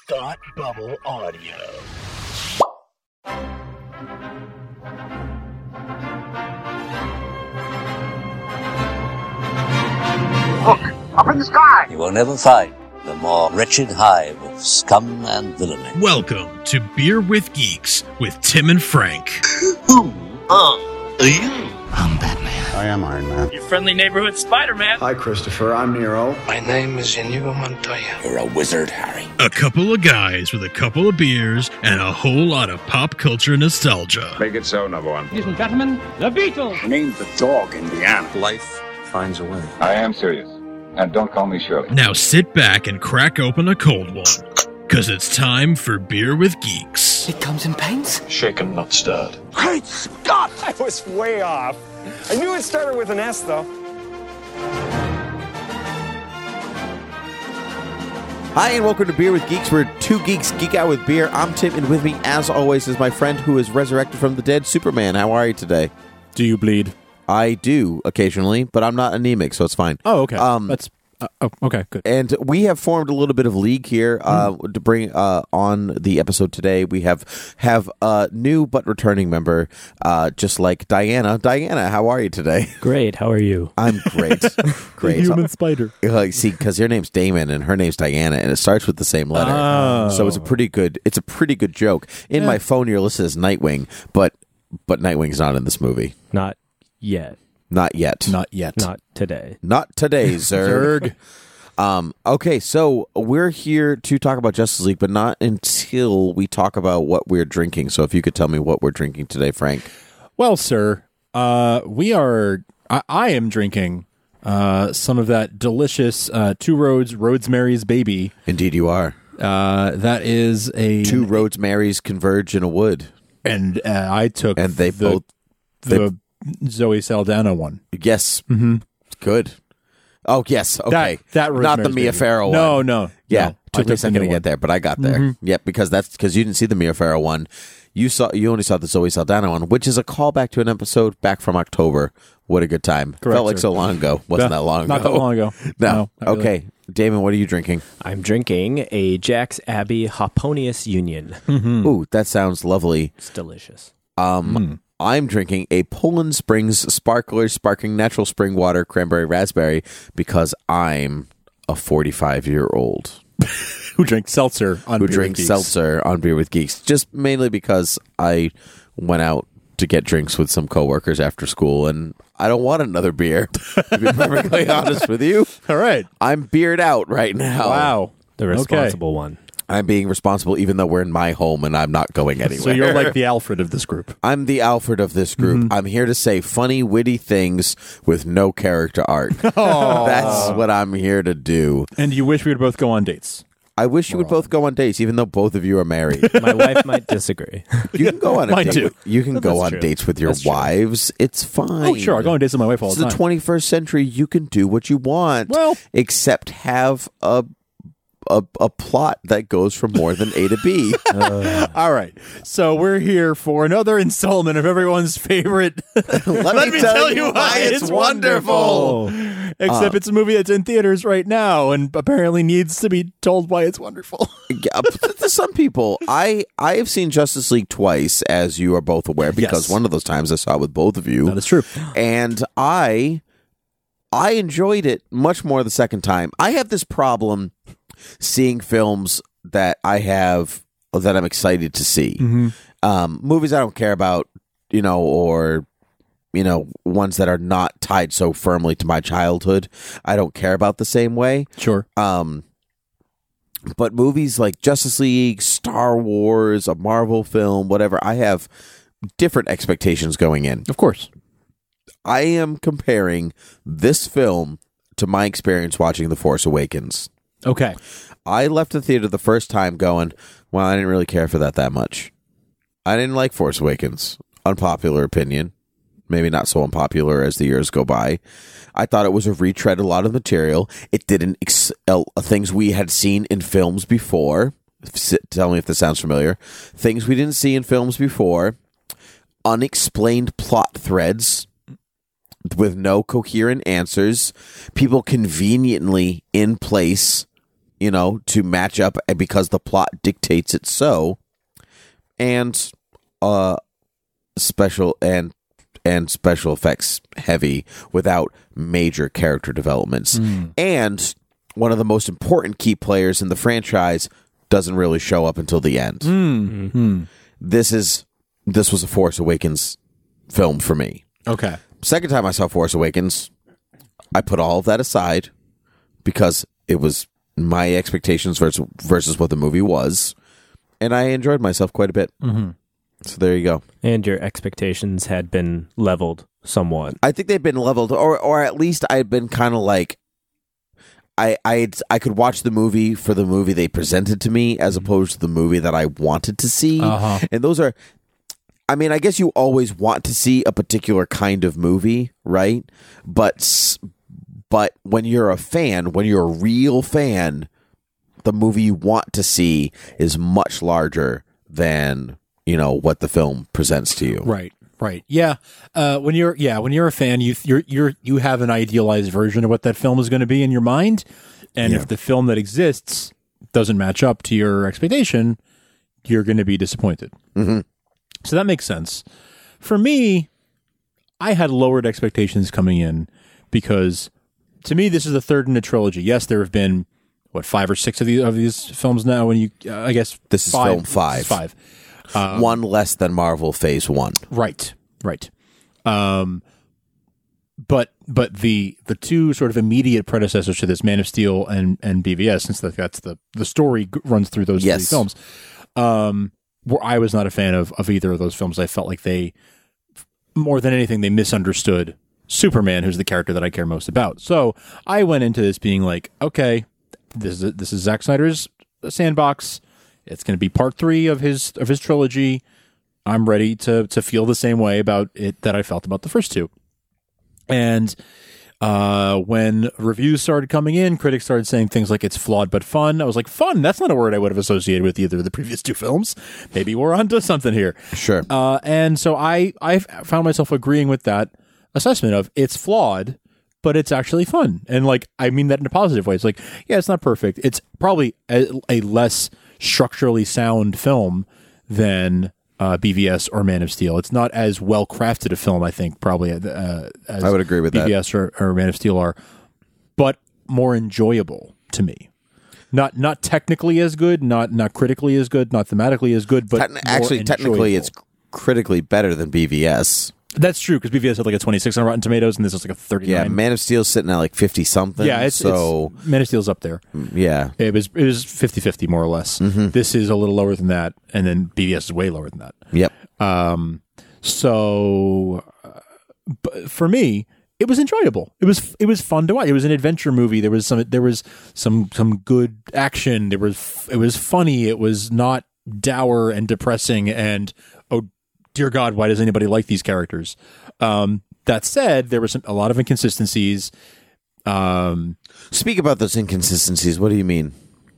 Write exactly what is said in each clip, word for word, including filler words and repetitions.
Thought Bubble Audio. Look, up in the sky! You will never find the more wretched hive of scum and villainy. Welcome to Beer with Geeks with Tim and Frank. Who are you? I'm Batman. I am Iron Man. Your friendly neighborhood Spider-Man. Hi, Christopher. I'm Nero. My name is Inigo Montoya. You're a wizard, Harry. A couple of guys with a couple of beers and a whole lot of pop culture nostalgia. Make it so, number one. Ladies and gentlemen, the Beatles. Name the dog, Indiana. Life finds a way. I am serious. And don't call me Shirley. Now sit back and crack open a cold one, because it's time for Beer with Geeks. It comes in paints? Shaken, not stirred. Great Scott! I was way off. I knew it started with an S, though. Hi, and welcome to Beer with Geeks, where two geeks geek out with beer. I'm Tim, and with me, as always, is my friend who is resurrected from the dead, Superman. How are you today? Do you bleed? I do, occasionally, but I'm not anemic, so it's fine. Oh, okay. Um, That's uh, oh, okay. Good. And we have formed a little bit of league here uh, mm. to bring uh, on the episode today. We have have a new but returning member, uh, just like Diana. Diana, how are you today? Great. How are you? I'm great. Great. Human spider. Uh, see, because your name's Damon and her name's Diana, and it starts with the same letter, oh. so it's a pretty good. It's a pretty good joke. In yeah. my phone, you're listed as Nightwing, but but Nightwing's not in this movie. Not yet. Not yet. Not yet. Not today. Not today, Zerg. um, okay, so we're here to talk about Justice League, but not until we talk about what we're drinking. So if you could tell me what we're drinking today, Frank. Well, sir, uh, we are, I, I am drinking uh, some of that delicious uh, Two Roads Rosemary's Baby. Indeed you are. Uh, that is a... Two Rosemary's converge in a wood. And uh, I took And they the, both... The, they, Zoe Saldana one. Yes. Mm-hmm. Good. Oh, yes. Okay. That, that Not the Mia Farrow one. No, no. Yeah. No, Took me a second to get there, but I got there. Mm-hmm. Yep, because that's because you didn't see the Mia Farrow one. You saw. You only saw the Zoe Saldana one, which is a callback to an episode back from October. What a good time. Correct, Felt like sir. so long ago. Wasn't yeah, that long ago. Not that long ago. No. no okay. Really. Damon, what are you drinking? I'm drinking a Jack's Abbey Hoponius Union. Mm-hmm. Ooh, that sounds lovely. It's delicious. Um, mm. I'm drinking a Poland Springs Sparkler Sparkling Natural Spring Water Cranberry Raspberry because I'm a forty-five-year-old. Who drinks seltzer on Who Beer drinks with Geeks. seltzer on Beer with Geeks. Just mainly because I went out to get drinks with some coworkers after school, and I don't want another beer, to be perfectly honest with you. All right. I'm beered out right now. Wow. The responsible okay. one. I'm being responsible even though we're in my home and I'm not going anywhere. So you're like the Alfred of this group. I'm the Alfred of this group. Mm-hmm. I'm here to say funny, witty things with no character arc. Oh. That's what I'm here to do. And you wish we would both go on dates. I wish you would both go on dates, even though both of you are married. My wife might disagree. You can go on a Mine date. too. With, you can That's go on true. dates with your That's true. wives. It's fine. Oh, sure. I'll go on dates with my wife all It's the time. the twenty-first century. You can do what you want. Well, except have a a, a plot that goes from more than A to B. Uh. All right. So we're here for another installment of everyone's favorite. Let, Let me tell you why it's wonderful. wonderful. Except uh, it's a movie that's in theaters right now and apparently needs to be told why it's wonderful. To some people, I I have seen Justice League twice, as you are both aware, because yes. one of those times I saw it with both of you. That is true. And I I enjoyed it much more the second time. I have this problem seeing films that I have that I'm excited to see. Mm-hmm. Um, movies I don't care about, you know, or you know, ones that are not tied so firmly to my childhood, I don't care about the same way. Sure. Um, but movies like Justice League, Star Wars, a Marvel film, whatever, I have different expectations going in. Of course. I am comparing this film to my experience watching The Force Awakens. Okay. I left the theater the first time going, well, I didn't really care for that that much. I didn't like Force Awakens. Unpopular opinion. Maybe not so unpopular as the years go by. I thought it was a retread of a lot of material. It didn't excel things we had seen in films before. Tell me if this sounds familiar. Things we didn't see in films before. Unexplained plot threads with no coherent answers. People conveniently in place you know, to match up because the plot dictates it so, and uh, special and and special effects heavy without major character developments. Mm. And one of the most important key players in the franchise doesn't really show up until the end. Mm. Mm-hmm. This is this was a Force Awakens film for me. Okay. Second time I saw Force Awakens, I put all of that aside because it was my expectations versus versus what the movie was, and I enjoyed myself quite a bit. Mm-hmm. So there you go. And your expectations had been leveled somewhat. I think they've been leveled, or or at least I had been kind of like, I I I could watch the movie for the movie they presented to me as opposed to the movie that I wanted to see. Uh-huh. And those are, I mean, I guess you always want to see a particular kind of movie, right? But but when you're a fan, when you're a real fan, the movie you want to see is much larger than, you know, what the film presents to you. Right. Right. Yeah. Uh, when you're yeah when you're a fan, you you're you're you have an idealized version of what that film is going to be in your mind, and Yeah. if the film that exists doesn't match up to your expectation, you're going to be disappointed. Mm-hmm. So that makes sense. For me, I had lowered expectations coming in because, to me, this is the third in a trilogy. Yes, there have been what five or six of these of these films now. When you, uh, I guess This is five, film five. This is five. Um, One less than Marvel Phase One. Right, right. Um, but but the the two sort of immediate predecessors to this, Man of Steel and and B V S, since that, that's the the story g- runs through those Yes. three films. Um, where I was not a fan of of either of those films. I felt like they, more than anything, they misunderstood Superman, who's the character that I care most about. So I went into this being like, okay, this is this is Zack Snyder's sandbox. It's going to be part three of his of his trilogy. I'm ready to to feel the same way about it that I felt about the first two. And uh, when reviews started coming in, critics started saying things like it's flawed but fun. I was like, fun? That's not a word I would have associated with either of the previous two films. Maybe we're onto something here. Sure. Uh, and so I I found myself agreeing with that assessment of it's flawed, but it's actually fun. And like, I mean that in a positive way. It's like, yeah, it's not perfect. It's probably a, a less structurally sound film than uh, B V S or Man of Steel. It's not as well crafted a film, I think, probably uh, as I would agree with B V S that. or, or Man of Steel are, but more enjoyable to me. Not not technically as good, not not critically as good, not thematically as good, but Techni- more actually, technically, enjoyable. it's critically better than B V S. That's true, because B V S had like a twenty-six on Rotten Tomatoes, and this is like a thirty-nine. Yeah, Man of Steel's sitting at like fifty something. Yeah, it's, so it's, Man of Steel's up there. yeah, It was it was fifty-fifty more or less. Mm-hmm. This is a little lower than that, and then B V S is way lower than that. yep. Um, so uh, but for me, it was enjoyable. It was it was fun to watch. It was an adventure movie. There was some there was some some good action. There was it was funny. It was not dour and depressing. And oh dear God, why does anybody like these characters? Um, that said, there were some, a lot of inconsistencies. Um, Speak about those inconsistencies. What do you mean?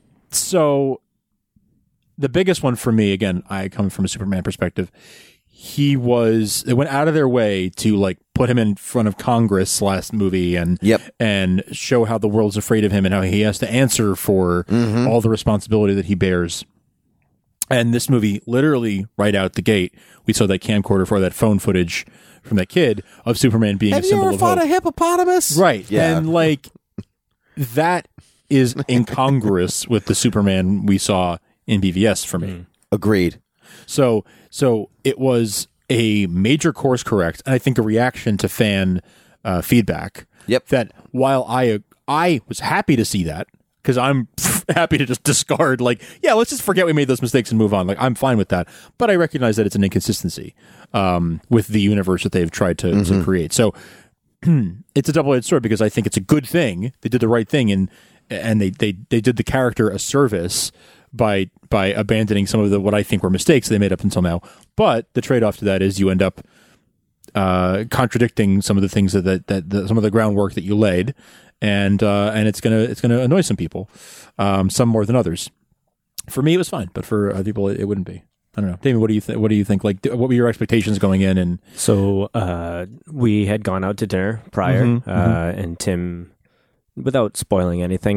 so the biggest one for me, again, I come from a Superman perspective. He was, they went out of their way to like put him in front of Congress last movie and, Yep. and show how the world's afraid of him and how he has to answer for Mm-hmm. all the responsibility that he bears. And this movie, literally right out the gate, we saw that camcorder for that phone footage from that kid of Superman being Have a you symbol ever of fought hope. a hippopotamus? Right. Yeah. And like that is incongruous with the Superman we saw in B V S for me. Agreed. So so it was a major course correct, and I think a reaction to fan uh, feedback. Yep. That while I I was happy to see that, because I'm happy to just discard, like, yeah, let's just forget we made those mistakes and move on. Like, I'm fine with that. But I recognize that it's an inconsistency um, with the universe that they've tried to, Mm-hmm. to create. So it's a double-edged sword, because I think it's a good thing. They did the right thing, and and they they, they did the character a service by by abandoning some of the what I think were mistakes they made up until now. But the trade-off to that is you end up uh, contradicting some of the things that that, that the, some of the groundwork that you laid, and uh, and it's gonna it's gonna annoy some people, um, some more than others. For me, it was fine, but for other people, it, it wouldn't be. I don't know, Damien. What do you think? What do you think? Like, th- what were your expectations going in? And So uh, we had gone out to dinner prior, Mhm, uh, and Tim, without spoiling anything, had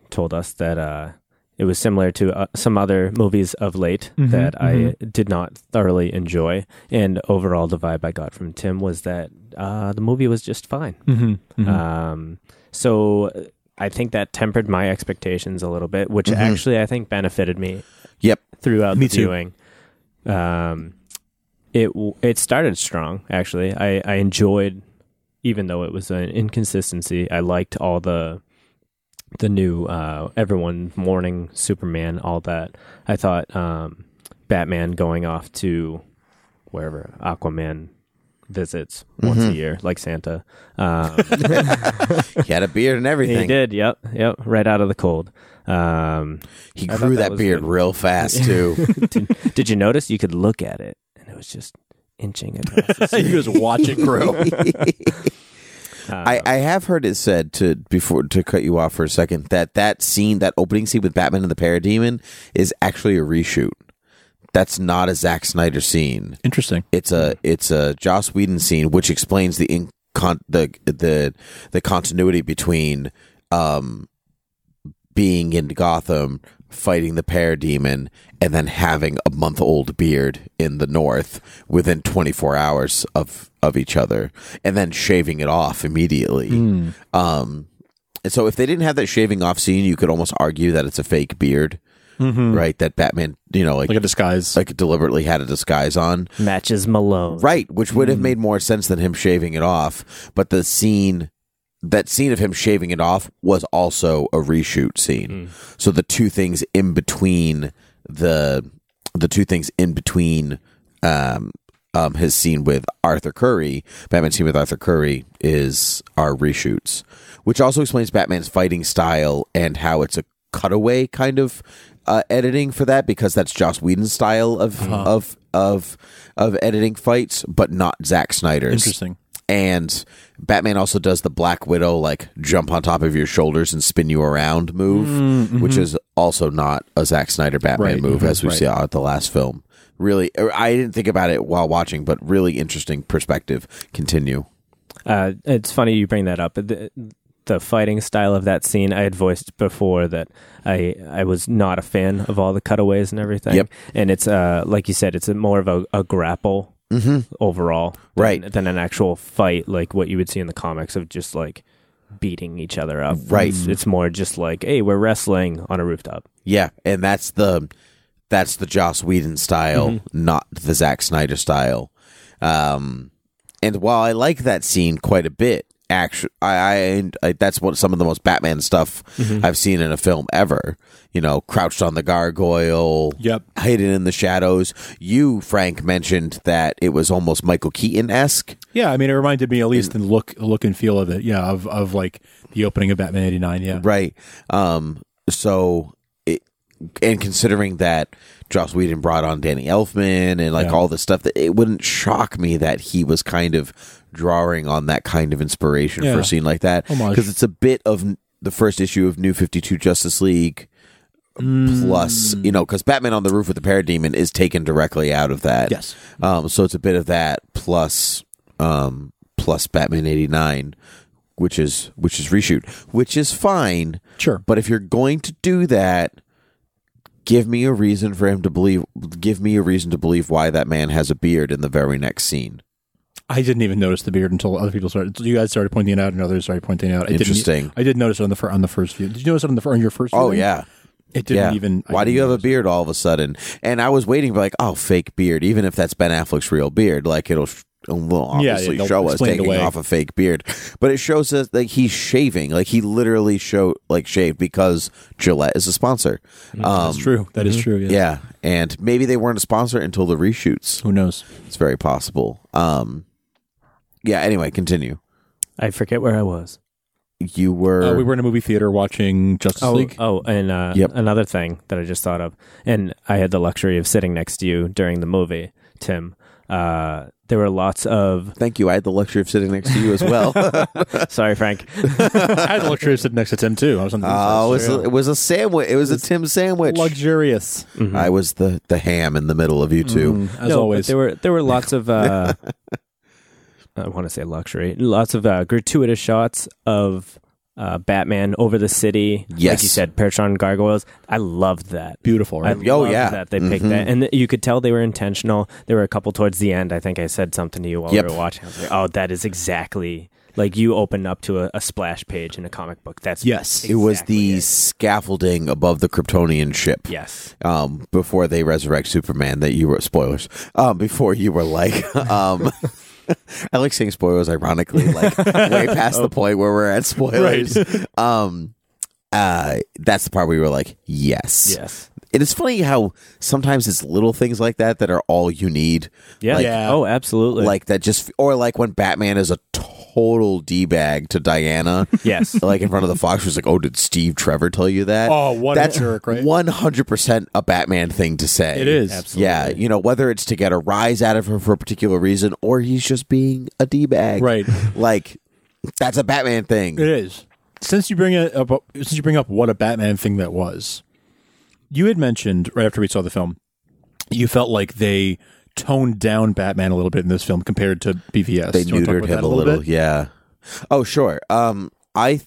told us that uh, it was similar to uh, some other movies of late Mhm, that mhm. I did not thoroughly enjoy. And overall, the vibe I got from Tim was that uh, the movie was just fine. Mhm, mhm. Um, so I think that tempered my expectations a little bit, which Mhm. actually I think benefited me. Yep. Throughout Me the too. viewing. Um, it w- it started strong. Actually, I I enjoyed, even though it was an inconsistency. I liked all the the new uh, everyone mourning Superman, all that. I thought um, Batman going off to wherever Aquaman visits once Mhm. a year, like Santa. Um, He had a beard and everything. he did. Yep. Yep. Right out of the cold. Um, He I grew thought that, was beard good. real fast too. did, did you notice you could look at it and it was just inching across the You just watch it grow. I, I have heard it said to before to cut you off for a second that that scene, that opening scene with Batman and the Parademon, is actually a reshoot. That's not a Zack Snyder scene. Interesting. It's a it's a Joss Whedon scene, which explains the in, con, the the the continuity between um being in Gotham, fighting the Parademon, and then having a month old beard in the North within twenty-four hours of of each other, and then shaving it off immediately. Mm. Um, and so if they didn't have that shaving off scene, you could almost argue that it's a fake beard. Mhm. Right, that Batman, you know, like, Like a disguise. like deliberately had a disguise on. matches Malone. Right, which would have Mm. made more sense than him shaving it off. But the scene, that scene of him shaving it off was also a reshoot scene. So the two things in between the the two things in between um, um, his scene with Arthur Curry, Batman's scene with Arthur Curry, is are reshoots, which also explains Batman's fighting style and how it's a cutaway kind of uh, editing for that, because that's Joss Whedon's style of Uh-huh. of of of editing fights, but not Zack Snyder's. Interesting. And Batman also does the Black Widow, like, jump on top of your shoulders and spin you around move, Mm-hmm. which is also not a Zack Snyder Batman Right, move, mhm, as we right. saw at the last film. Really, I didn't think about it while watching, but really interesting perspective. Continue. Uh, it's funny you bring that up. The, the fighting style of that scene, I had voiced before that I I was not a fan of all the cutaways and everything. Yep. And it's uh like you said, it's a more of a, a grapple Mm-hmm. overall, than, Right. than an actual fight like what you would see in the comics of just like beating each other up. Right. It's, it's more just like, hey, we're wrestling on a rooftop. Yeah, and that's the that's the Joss Whedon style, Mm-hmm. not the Zack Snyder style. Um, and while I like that scene quite a bit, actually, I, I, I that's what some of the most Batman stuff Mm-hmm. I've seen in a film ever. You know, crouched on the gargoyle, Yep. hidden in the shadows. You, Frank, mentioned that it was almost Michael Keaton esque. Yeah, I mean, it reminded me at least the look, the look and feel of it. Yeah, of of like the opening of Batman eighty-nine. Yeah, Right. Um, so, it, and considering that Joss Whedon brought on Danny Elfman and like Yeah. all this stuff, that it wouldn't shock me that he was kind of drawing on that kind of inspiration for Yeah. a scene like that, Homage. because it's a bit of n- the first issue of New fifty-two Justice League. Plus, you know, because Batman on the Roof with the Parademon is taken directly out of that. Yes. Um, so it's a bit of that plus, um, plus Batman eighty-nine, which is which is reshoot, which is fine. Sure. But if you're going to do that, give me a reason for him to believe. Give me a reason to believe why that man has a beard in the very next scene. I didn't even notice the beard until other people started. You guys started pointing it out, and others started pointing it out. I Interesting. Didn't, I did notice it on the fir- on the first view. Did you notice it on the fir- on your first? Oh viewing? yeah. It didn't Yeah. even. I Why do didn't you have a notice. beard all of a sudden? And I was waiting for like, oh, fake beard, even if that's Ben Affleck's real beard, like it'll, sh- will Yeah, obviously they'll show us explain it taking away. off a fake beard. But it shows us like he's shaving, like he literally show like shaved because Gillette is a sponsor. Um, That's true. That is true. Yes. Yeah, and maybe they weren't a sponsor until the reshoots. Who knows? It's very possible. Um, yeah. Anyway, continue. I forget where I was. You were. Uh, we were in a movie theater watching Justice Oh, League. oh, and uh, Yep. another thing that I just thought of, and I had the luxury of sitting next to you during the movie, Tim. Uh, there were lots of. Thank you. I had the luxury of sitting next to you as well. Sorry, Frank. I had the luxury of sitting next to Tim too. I was on the Oh, it inside, was, so, a, it was a sandwich. It was a Tim sandwich. luxurious I was the, the ham in the middle of you two. Mm, as no, but always. there were there were lots of. Uh, I want to say luxury. Lots of uh, gratuitous shots of uh, Batman over the city. Yes. Like you said, Peritron gargoyles. I loved that. Beautiful, right? I Oh, loved yeah. that they picked Mhm. that. And th- you could tell they were intentional. There were a couple towards the end. I think I said something to you while Yep. we were watching. I was like, oh, that is exactly... Like you open up to a, a splash page in a comic book. That's Yes. It was the exactly it. scaffolding above the Kryptonian ship. Yes. Um, before they resurrect Superman, that you were spoilers. Um, before you were like, um, I like saying spoilers, ironically, like way past the point where we're at spoilers. Um, uh, that's the part where you were like, yes, Yes. And it's funny how sometimes it's little things like that that are all you need. Yeah. Like, Yeah. Oh, absolutely. like that just, or like when Batman is a total d-bag to Diana. Yes. Like in front of the Fox, was like, "Oh, did Steve Trevor tell you that?" Oh, what a That's jerk, right? One hundred percent a Batman thing to say. It is. Absolutely. Yeah, you know, whether it's to get a rise out of her for a particular reason, or he's just being a d-bag. Right. Like that's a Batman thing. It is. Since you bring it up, since you bring up what a Batman thing that was, you had mentioned right after we saw the film, you felt like they toned down Batman a little bit in this film compared to B V S. They Do you wanna talk neutered about him that a little. bit? Yeah. Oh, sure. Um, I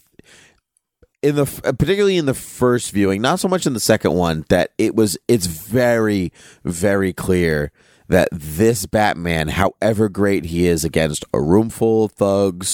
in the particularly in the first viewing, not so much in the second one, that it was. It's very, very clear that this Batman, however great he is against a room full of thugs,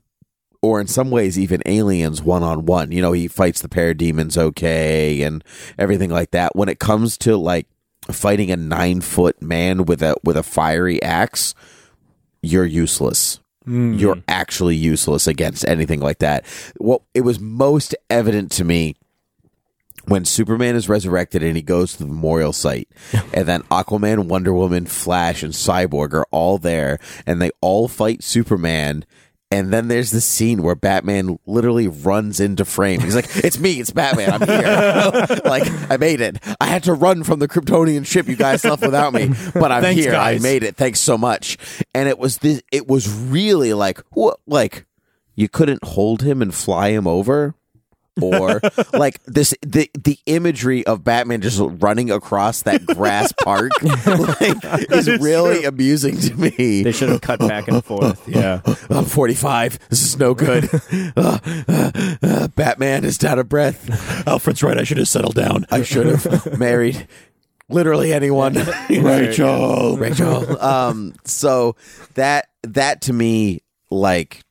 or in some ways even aliens one on one, you know, he fights the parademons okay and everything like that. When it comes to like fighting a nine foot man with a with a fiery axe, you're useless. Mm. You're actually useless against anything like that. What it was most evident to me when Superman is resurrected and he goes to the memorial site, and then Aquaman, Wonder Woman, Flash, and Cyborg are all there, and they all fight Superman. And then there's this scene where Batman literally runs into frame. He's like, "It's me, it's Batman. I'm here. Like, I made it. I had to run from the Kryptonian ship you guys left without me, but I'm Thanks, here. guys. I made it. Thanks so much." And it was this. It was really like, what? Like, you couldn't hold him and fly him over, or like this. The the imagery of Batman just running across that grass park like, is really true. amusing to me. They should have cut back and forth. Yeah. I'm forty-five. This is no good. uh, uh, uh, Batman is out of breath. Alfred's right. I should have settled down. I should have married literally anyone. Rachel. Rachel. Um, so that that to me, like,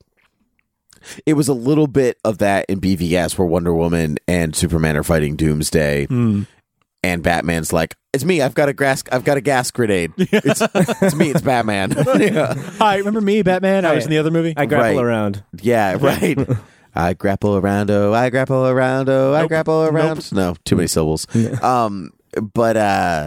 it was a little bit of that in B V S where Wonder Woman and Superman are fighting Doomsday. Mm. And Batman's like, "It's me. I've got a gas. I've got a gas grenade. It's, it's me. It's Batman." Yeah. Hi, remember me, Batman? I was in the other movie. I grapple Right. around. Yeah, right. I grapple around, oh, I grapple around, oh, I Nope. grapple around. No, too many syllables. Um, but uh,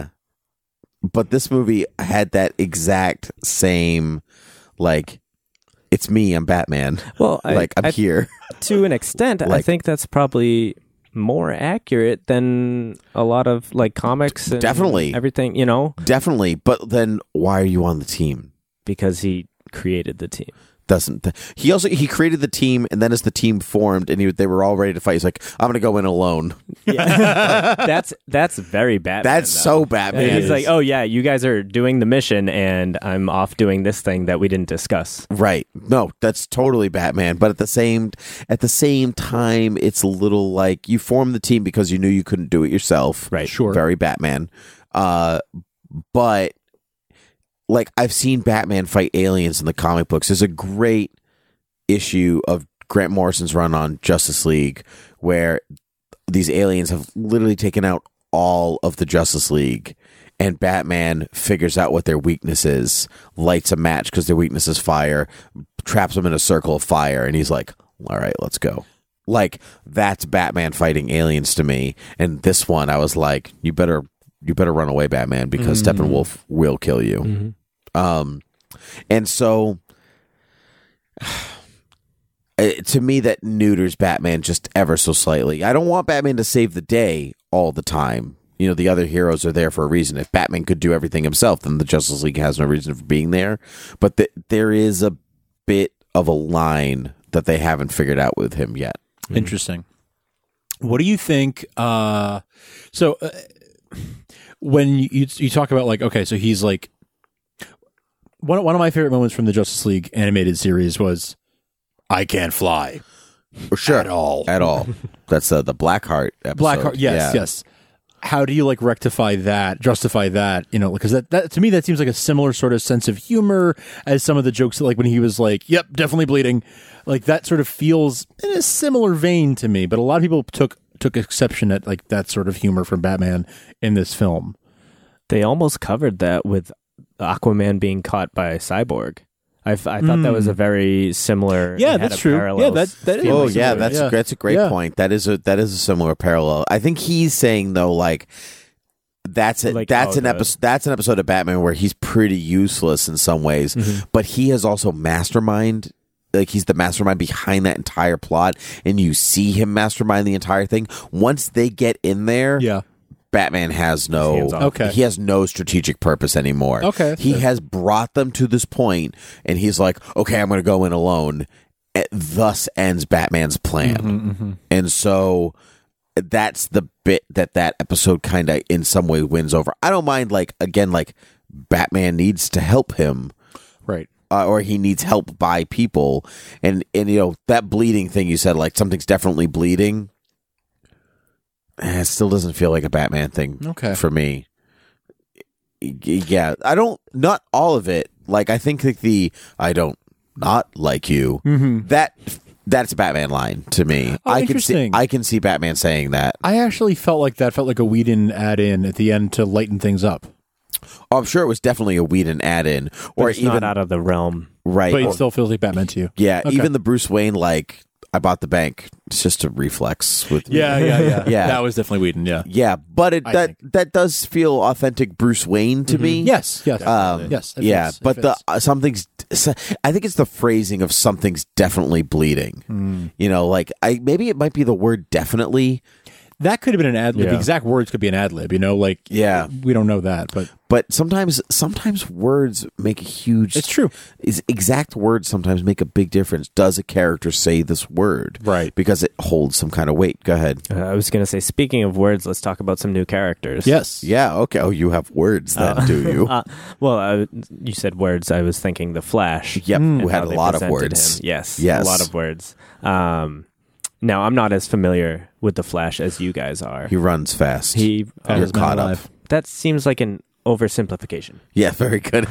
but this movie had that exact same, like, it's me, I'm Batman. Well, I, like I'm I, here. to an extent. I Like- think that's probably more accurate than a lot of like comics. And Definitely. everything. You know, Definitely. But then why are you on the team? because he created the team. Doesn't th- he also he created the team, and then as the team formed and he, they were all ready to fight, he's like, "I'm gonna go in alone." Yeah, that's that's very Batman. That's though. so Batman. He's like, "Oh yeah, you guys are doing the mission, and I'm off doing this thing that we didn't discuss." Right. No, that's totally Batman. But at the same at the same time, it's a little like you formed the team because you knew you couldn't do it yourself. Right. Sure. Very Batman. Uh, but like I've seen Batman fight aliens in the comic books. There's a great issue of Grant Morrison's run on Justice League where these aliens have literally taken out all of the Justice League. And Batman figures out what their weakness is, lights a match because their weakness is fire, traps them in a circle of fire, and he's like, "All right, let's go." Like, that's Batman fighting aliens to me. And this one, I was like, you better you better run away, Batman, because Mm-hmm. Steppenwolf will kill you. Mm-hmm. Um, and so, it, to me, that neuters Batman just ever so slightly. I don't want Batman to save the day all the time. You know, the other heroes are there for a reason. If Batman could do everything himself, then the Justice League has no reason for being there. But th- there is a bit of a line that they haven't figured out with him yet. Interesting. What do you think? Uh, so uh, when you you talk about like, okay, so he's like one one of my favorite moments from the Justice League animated series was, "I can't fly." sure. at all. At all. That's uh, the Blackheart episode. Blackheart, yes, Yeah. yes. How do you like rectify that, justify that? You know, because that, that to me that seems like a similar sort of sense of humor as some of the jokes, like when he was like, "Yep, definitely bleeding," like that sort of feels in a similar vein to me. But a lot of people took took exception at like that sort of humor from Batman in this film. They almost covered that with Aquaman being caught by Cyborg. I, I thought mm. that was a very similar. Yeah, that's true. Yeah, that that is. Oh, yeah, that's yeah. that's a great yeah. point. That is a that is a similar parallel. I think he's saying though, like that's a, like, that's oh, an the, episode that's an episode of Batman where he's pretty useless in some ways, mm-hmm. but he is also mastermind. Like he's the mastermind behind that entire plot, and you see him mastermind the entire thing. Once they get in there, yeah. Batman has no okay. he has no strategic purpose anymore. Okay. He has brought them to this point and he's like, okay, I'm going to go in alone. It thus ends Batman's plan. Mm-hmm, mm-hmm. And so that's the bit that that episode kind of in some way wins over. I don't mind, like, again, like Batman needs to help him. Right. Uh, or he needs help by people. And, and, you know, that bleeding thing you said, like something's definitely bleeding. It still doesn't feel like a Batman thing okay. for me. Yeah, I don't, not all of it. Like, I think like the, I don't not like you, mm-hmm. that, that's a Batman line to me. Oh, I can see, I can see Batman saying that. I actually felt like that felt like a Whedon add-in at the end to lighten things up. Oh, I'm sure it was definitely a Whedon add-in. But or it's even not out of the realm. Right. But it or, still feels like Batman to you. Yeah, okay. even the Bruce Wayne, like, I bought the bank. It's just a reflex with me. Yeah, yeah, yeah. yeah. That was definitely Whedon, yeah. Yeah, but it I that think. that does feel authentic Bruce Wayne to mm-hmm. me. Yes, yes. Um, yes. Yeah, fits, but the uh, something's I think it's the phrasing of something's definitely bleeding. Mm. You know, like I maybe it might be the word definitely. That could have been an ad lib. Yeah. The exact words could be an ad lib, you know, like yeah. we don't know that, but But sometimes sometimes words make a huge It's true. Is exact words sometimes make a big difference. Does a character say this word? Right. Because it holds some kind of weight. Go ahead. Uh, I was going to say, speaking of words, let's talk about some new characters. Yes. Yeah, okay. Oh, you have words then, uh, do you? Uh, well, uh, you said words. I was thinking The Flash. Yep, and who had how a they lot of presented words. him. Yes, Yes. a lot of words. Um, now, I'm not as familiar with The Flash as you guys are. He runs fast. He You're Fastest man caught up. alive. That seems like an oversimplification. Yeah, very good.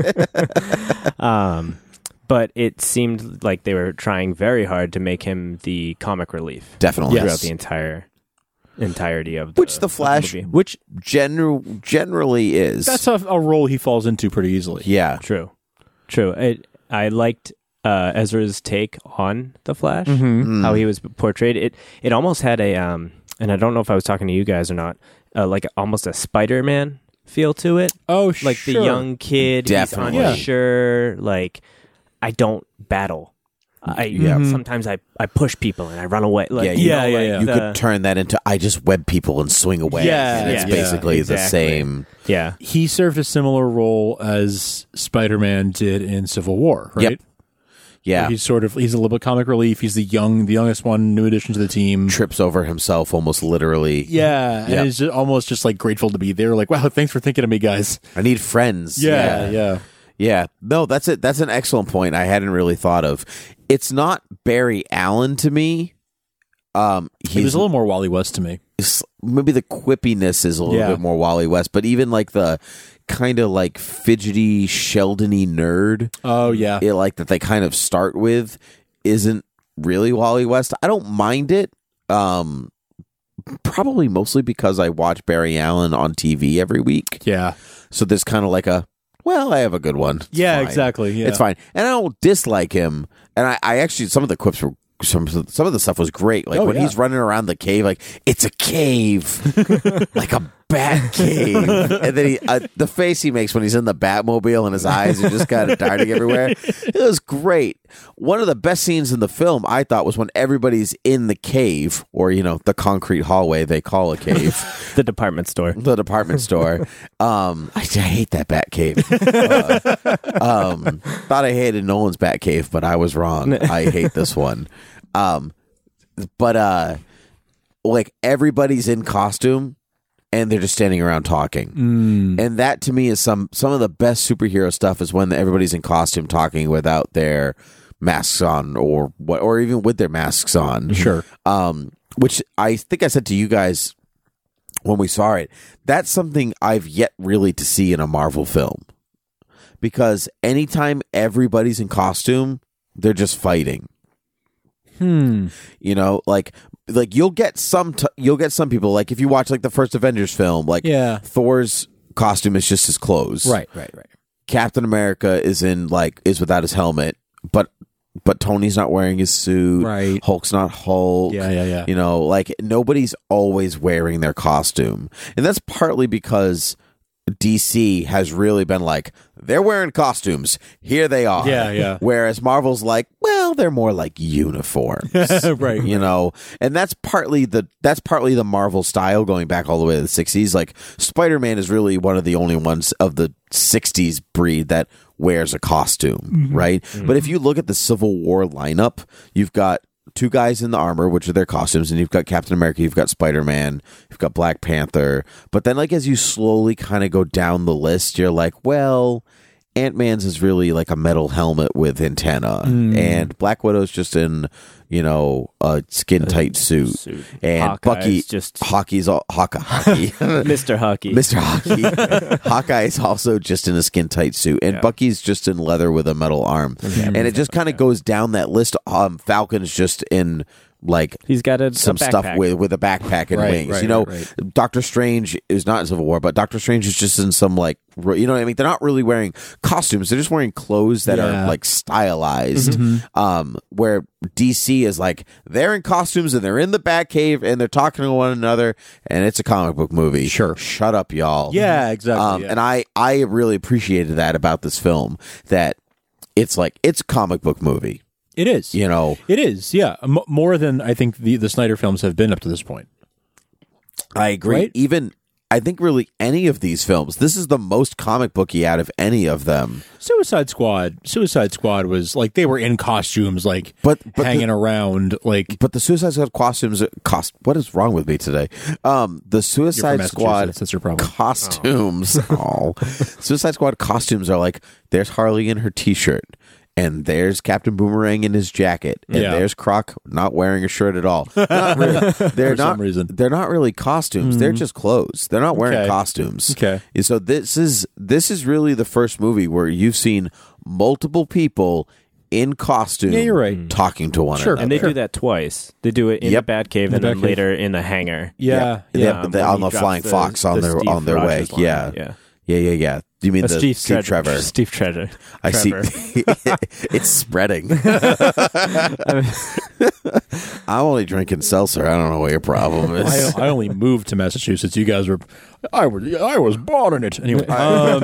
um, but it seemed like they were trying very hard to make him the comic relief. Definitely. Throughout Yes. the entire entirety of the Which the of Flash, movie. which general generally is. That's a, a role he falls into pretty easily. yeah. True, true. It, I liked uh, Ezra's take on the Flash, Mm-hmm. how he was portrayed. It it almost had a um, and I don't know if I was talking to you guys or not, uh, like almost a Spider-Man feel to it. Oh, Like sure. the young kid, Definitely. he's unsure. Like I don't battle. I Yeah. sometimes I, I push people and I run away. Like, Yeah, you yeah, know, yeah, like yeah. You the- could turn that into I just web people and swing away. Yeah, and it's yeah, basically yeah, the exactly. same. yeah. He served a similar role as Spider-Man did in Civil War, right? Yep. Yeah. He's sort of he's a little bit comic relief. He's the young, the youngest one, new addition to the team. Trips over himself almost literally. Yeah, Yeah. and he's just, almost just like grateful to be there. Like, wow, thanks for thinking of me, guys. I need friends. Yeah, yeah. Yeah. No, that's it. That's an excellent point I hadn't really thought of. It's not Barry Allen to me. Um, He he's was a little more Wally West to me. s- maybe the quippiness is a little Yeah. bit more Wally West, but even like the kind of like fidgety Sheldon-y nerd, Oh yeah, it, like that they kind of start with, isn't really Wally West. I don't mind it. Um, probably mostly because I watch Barry Allen on T V every week. yeah, So there's kind of like a, well, I have a good one. It's yeah, fine. exactly. Yeah. It's fine. And I don't dislike him. And I, I actually, some of the clips were, some some of the stuff was great. Like Oh, when yeah. he's running around the cave, like, it's a cave. Like a bat cave. And then he, uh, the face he makes when he's in the Batmobile and his eyes are just kind of darting everywhere. It was great. One of the best scenes in the film, I thought, was when everybody's in the cave, or, you know, the concrete hallway they call a cave. The department store. The department store. Um, I, I hate that Batcave. Uh, um, thought I hated Nolan's Batcave, but I was wrong. I hate this one. Um, but uh, like everybody's in costume and they're just standing around talking, Mm. and that to me is some some of the best superhero stuff is when everybody's in costume talking without their masks on, or what, or even with their masks on. Sure. Um, which I think I said to you guys when we saw it. That's something I've yet really to see in a Marvel film, because anytime everybody's in costume, they're just fighting. Hmm. You know, like like you'll get some t- you'll get some people, like if you watch like the first Avengers film, like Yeah. Thor's costume is just his clothes. Right, right, right. Captain America is in like is without his helmet, but but Tony's not wearing his suit. Right. Hulk's not Hulk. Yeah, yeah, yeah. You know, like nobody's always wearing their costume. And that's partly because D C has really been like, they're wearing costumes. Here they are. Yeah, yeah. Whereas Marvel's like, well, they're more like uniforms. Right. You know, and that's partly the that's partly the Marvel style going back all the way to the sixties. Like Spider-Man is really one of the only ones of the sixties breed that wears a costume, Mm-hmm. right? Mm-hmm. But if you look at the Civil War lineup, you've got two guys in the armor, which are their costumes, and you've got Captain America, you've got Spider-Man, you've got Black Panther. But then, like, as you slowly kind of go down the list, you're like, well, Ant-Man's is really like a metal helmet with antenna, mm. and Black Widow's just in, you know, a skin-tight suit. suit. And Hawkeye's Bucky, just Hockey's all, Hawkeye, Hockey. Mister Hockey. Mister Hockey. Hawkeye is also just in a skin-tight suit, and Yeah. Bucky's just in leather with a metal arm. And it just kind of goes down that list. Um, Falcon's just in like He's got a some a stuff backpack. with with a backpack and Right, wings. right, you know, right, Doctor Strange is not in Civil War, but Doctor Strange is just in some like r- you know what I mean. They're not really wearing costumes; they're just wearing clothes that Yeah. are like stylized. Mm-hmm. Um, where D C is like they're in costumes and they're in the Batcave and they're talking to one another, and it's a comic book movie. Sure, shut up, y'all. Yeah, exactly. Um, yeah. And I I really appreciated that about this film, that it's like it's a comic book movie. It is. You know, It is, yeah. M- more than I think the, the Snyder films have been up to this point. I agree. Right? Even I think really any of these films, this is the most comic booky out of any of them. Suicide Squad. Suicide Squad was like they were in costumes, like But, but hanging the, around, like. But the Suicide Squad costumes cost. What is wrong with me today? Um, the Suicide Squad That's your problem. costumes. Oh, Suicide Squad costumes are like there's Harley in her T-shirt. And there's Captain Boomerang in his jacket, and Yeah. there's Croc not wearing a shirt at all. They're not really, they're For some not, reason. They're not really costumes. They're just clothes. They're not wearing Okay. costumes. Okay. And so this is this is really the first movie where you've seen multiple people in costume. Yeah, you're right. Talking to one Sure. another. And they do that twice. They do it in Yep. the Batcave In and the then Batcave. later in the hangar. Yeah, They- yeah. they- when on he the drops Flying the- Fox on the their Steve on their way. Rogers line. Yeah. yeah. Yeah, yeah, yeah. You mean Uh, the Steve, Steve Treasure. Trevor? Steve Treasure. I Trevor. see. It's spreading. I'm only drinking seltzer. I don't know what your problem is. I, I only moved to Massachusetts. You guys were, I was, I was born in it. Anyway, um,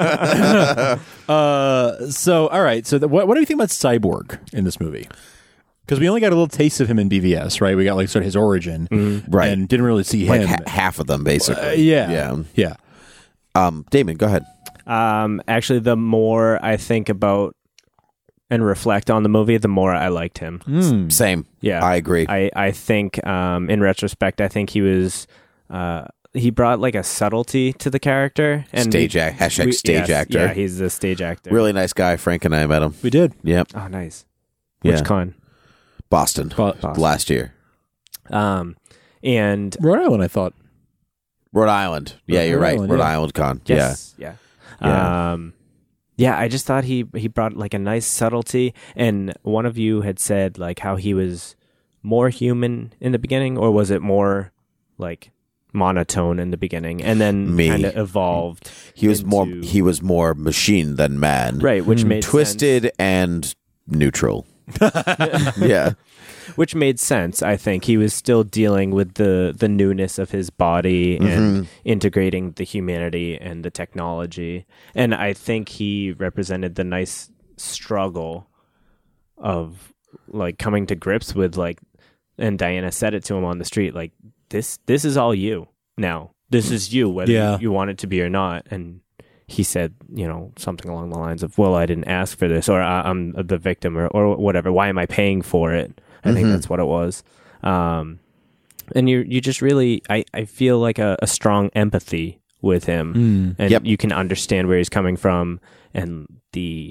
uh, so all right. So the, what, what do you think about Cyborg in this movie? Because we only got a little taste of him in B V S, right? We got like sort of his origin, Right. And didn't really see Like him. ha- half of them, basically. Uh, yeah, yeah. yeah. Um, Damon, go ahead. Um, actually, the more I think about and reflect on the movie, the more I liked him. Mm. Same. Yeah, I agree. I I think um, in retrospect, I think he was uh, he brought like a subtlety to the character and Stage we- act, hashtag we- stage yes, actor. Yeah, he's the stage actor. Really nice guy. Frank and I met him. We did. Yep. Oh, nice. Yeah. Which con? Boston. Bo- Boston. Last year. Um, and Rhode Island, I thought. Rhode Island. Yeah, you're Rhode right. Island, Rhode yeah. Island Con. yes, yeah, Yeah. Um, yeah. I just thought he he brought like a nice subtlety. And one of you had said like how he was more human in the beginning, or was it more like monotone in the beginning, and then Me. kind of evolved. He was into- more he was more machine than man. right, which made Twisted sense. and neutral. Yeah. Which made sense. I think he was still dealing with the the newness of his body and integrating the humanity and the technology, and I think he represented the nice struggle of like coming to grips with like, and Diana said it to him on the street, like this this is all you now. This is you, whether Yeah. you, you want it to be or not. And he said, you know, something along the lines of, well, I didn't ask for this, or I, I'm the victim, or, or whatever. Why am I paying for it? I think that's what it was. Um, and you you just really, I, I feel like a, a strong empathy with him. Mm. And Yep. you can understand where he's coming from and the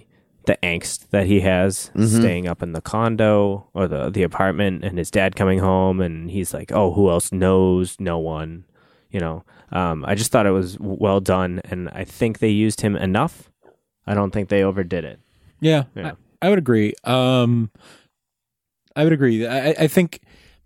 the angst that he has Mhm. staying up in the condo or the the apartment, and his dad coming home, and he's like, "Oh, who else knows? No one." You know, um, I just thought it was well done, and I think they used him enough. I don't think they overdid it. Yeah, Yeah. I, I would agree. Um, I would agree. I, I think,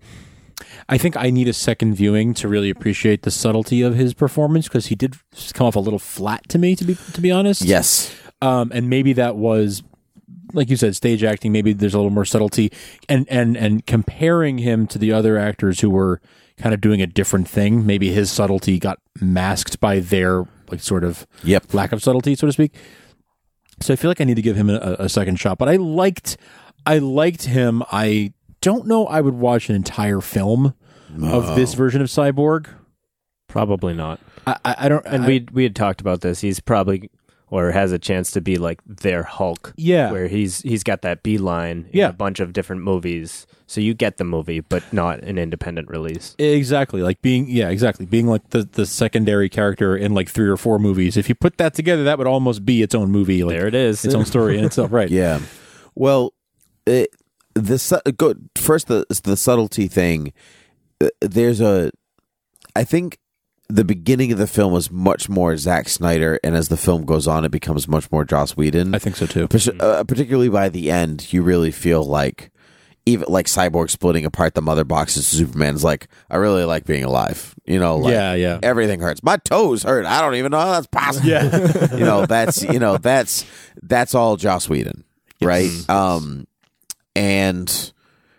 I think I need a second viewing to really appreciate the subtlety of his performance, because he did come off a little flat to me, to be to be honest. Yes, um, and maybe that was, like you said, stage acting. Maybe there's a little more subtlety, and and and comparing him to the other actors who were kind of doing a different thing. Maybe his subtlety got masked by their like sort of yep. lack of subtlety, so to speak. So I feel like I need to give him a, a second shot. But I liked, I liked him. I don't know I would watch an entire film No. of this version of Cyborg. Probably not. I, I, I don't. And I, we we had talked about this. He's probably or has a chance to be like their Hulk. Yeah. Where he's he's got that beeline in Yeah. a bunch of different movies. So you get the movie, but not an independent release. Exactly. Like being, yeah, exactly. Being like the, the secondary character in like three or four movies. If you put that together, that would almost be its own movie. Like, there it is. Its own story in itself, right? Yeah. Well, it, the su- go first the the subtlety thing. uh, There's a, I think the beginning of the film was much more Zack Snyder, and as the film goes on, it becomes much more Joss Whedon. I think so too. Par- uh, particularly by the end, you really feel like even like Cyborg splitting apart the mother boxes. Superman's like, I really like being alive. You know, like, Yeah, yeah. everything hurts. My toes hurt. I don't even know how that's possible. Yeah. you know, that's you know that's that's all Joss Whedon, right? Um, and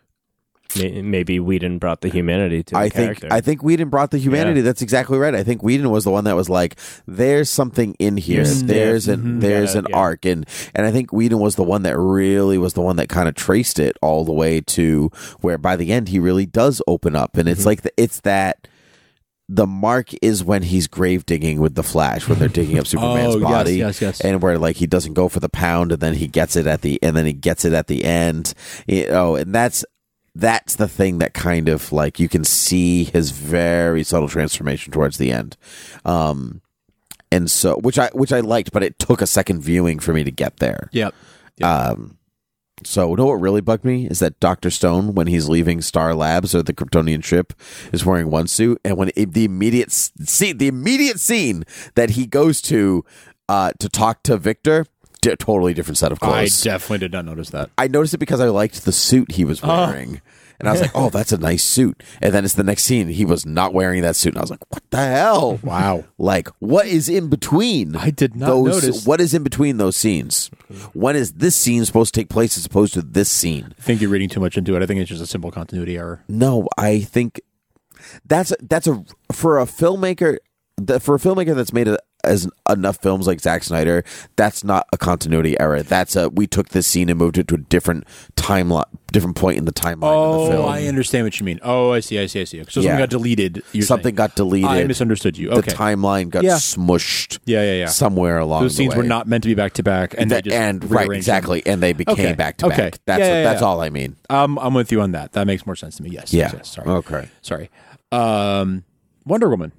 May- Maybe Whedon brought the humanity to the I character. think I think Whedon brought the humanity. Yeah. That's exactly right. I think Whedon was the one that was like, "There's something in here. You're stiff. There's an Mhm. there's Yeah, an yeah. arc," and and I think Whedon was the one that really was the one that kind of traced it all the way to where by the end he really does open up, and it's Mm-hmm. like the, it's that. The mark is when he's grave digging with the Flash, when they're digging up Superman's Oh, yes, body, yes, yes. and where like he doesn't go for the pound, and then he gets it at the, and then he gets it at the end, you know, and that's that's the thing that kind of like you can see his very subtle transformation towards the end, um, and so which I which I liked, but it took a second viewing for me to get there. Yep. Um, so you know what really bugged me is that Doctor Stone, when he's leaving Star Labs or the Kryptonian ship, is wearing one suit, and when it, the immediate scene, the immediate scene that he goes to uh, to talk to Victor, di- totally different set of I clothes. definitely did not notice that. I noticed it because I liked the suit he was wearing. And I was like, oh, that's a nice suit. And then it's the next scene. He was not wearing that suit. And I was like, what the hell? Wow. Like, what is in between? I did not those, notice. What is in between those scenes? When is this scene supposed to take place as opposed to this scene? I think you're reading too much into it. I think it's just a simple continuity error. No, I think that's that's a for a filmmaker that for a filmmaker that's made a, as enough films like Zack Snyder, that's not a continuity error. That's a we took this scene and moved it to a different timeline, different point in the timeline of the Oh, film. I understand what you mean. Oh, I see, I see, I see. So something Yeah. got deleted. You're Something saying. got deleted. I misunderstood you. Okay. The timeline got Yeah. smushed. Yeah, yeah, yeah. Somewhere along Those the scenes way. were not meant to be back to back, and That- they just and right rearranged exactly, them. and they became Okay. back to Okay. back. That's Yeah, yeah, that's yeah. all I mean. Um, I'm with you on that. That makes more sense to me. Yes. Yeah. Yes, yes. Sorry. Okay. Sorry. Um, Wonder Woman.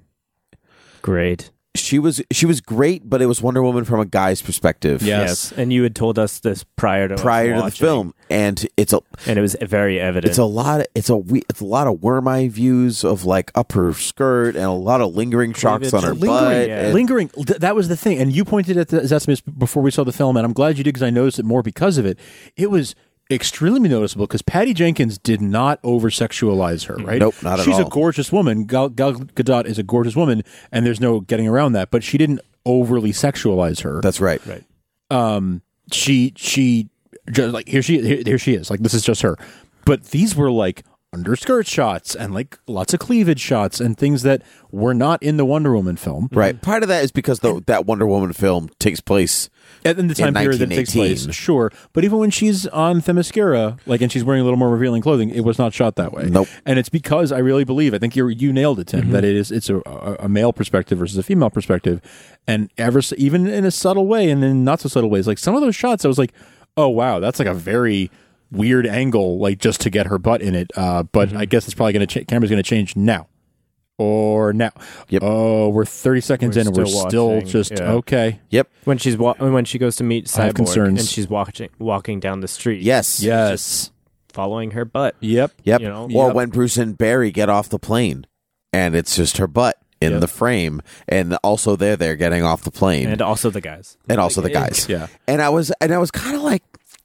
Great. She was she was great, but it was Wonder Woman from a guy's perspective. Yes. And you had told us this prior to us prior to the watching, film, and it's a and it was very evident. it's a lot of it's a we- it's a lot of worm eye views of like up her skirt and a lot of lingering shots on her Lingering, butt. yeah. and- Lingering. Th- that was the thing. And you pointed at the Zestimus before we saw the film, and I'm glad you did because I noticed it more because of it. It was extremely noticeable because Patty Jenkins did not over sexualize her, right? Nope, not at She's all. a gorgeous woman. Gal, Gal Gadot is a gorgeous woman, and there's no getting around that. But she didn't overly sexualize her. That's right. Right. Um, she she just like here she here, here she is. Like this is just her. But these were like underskirt shots and like lots of cleavage shots and things that were not in the Wonder Woman film. Right. Part of that is because the, that Wonder Woman film takes place And in the time in period that takes place, nineteen eighteen. sure. But even when she's on Themyscira, like, and she's wearing a little more revealing clothing, it was not shot that way. Nope. And it's because I really believe, I think you you nailed it, Tim, Mm-hmm. that it is it's a, a, a male perspective versus a female perspective, and ever s- even in a subtle way, and in not so subtle ways, like some of those shots, I was like, oh wow, that's like a very weird angle, like just to get her butt in it. Uh, but I guess it's probably going to ch- camera's going to change now. or now? Yep. Oh, we're thirty seconds We're in and we're still still watching, just yeah. okay. Yep. When she's wa- when she goes to meet I have Cyborg concerns. and she's walking walking down the street. Yes. Yes. Following her butt. Yep. Yep. You know? Or Yep. when Bruce and Barry get off the plane, and it's just her butt in Yep. the frame, and also they're there getting off the plane, And also the guys. and also the guys. Yeah. And I was, and I was kind of like,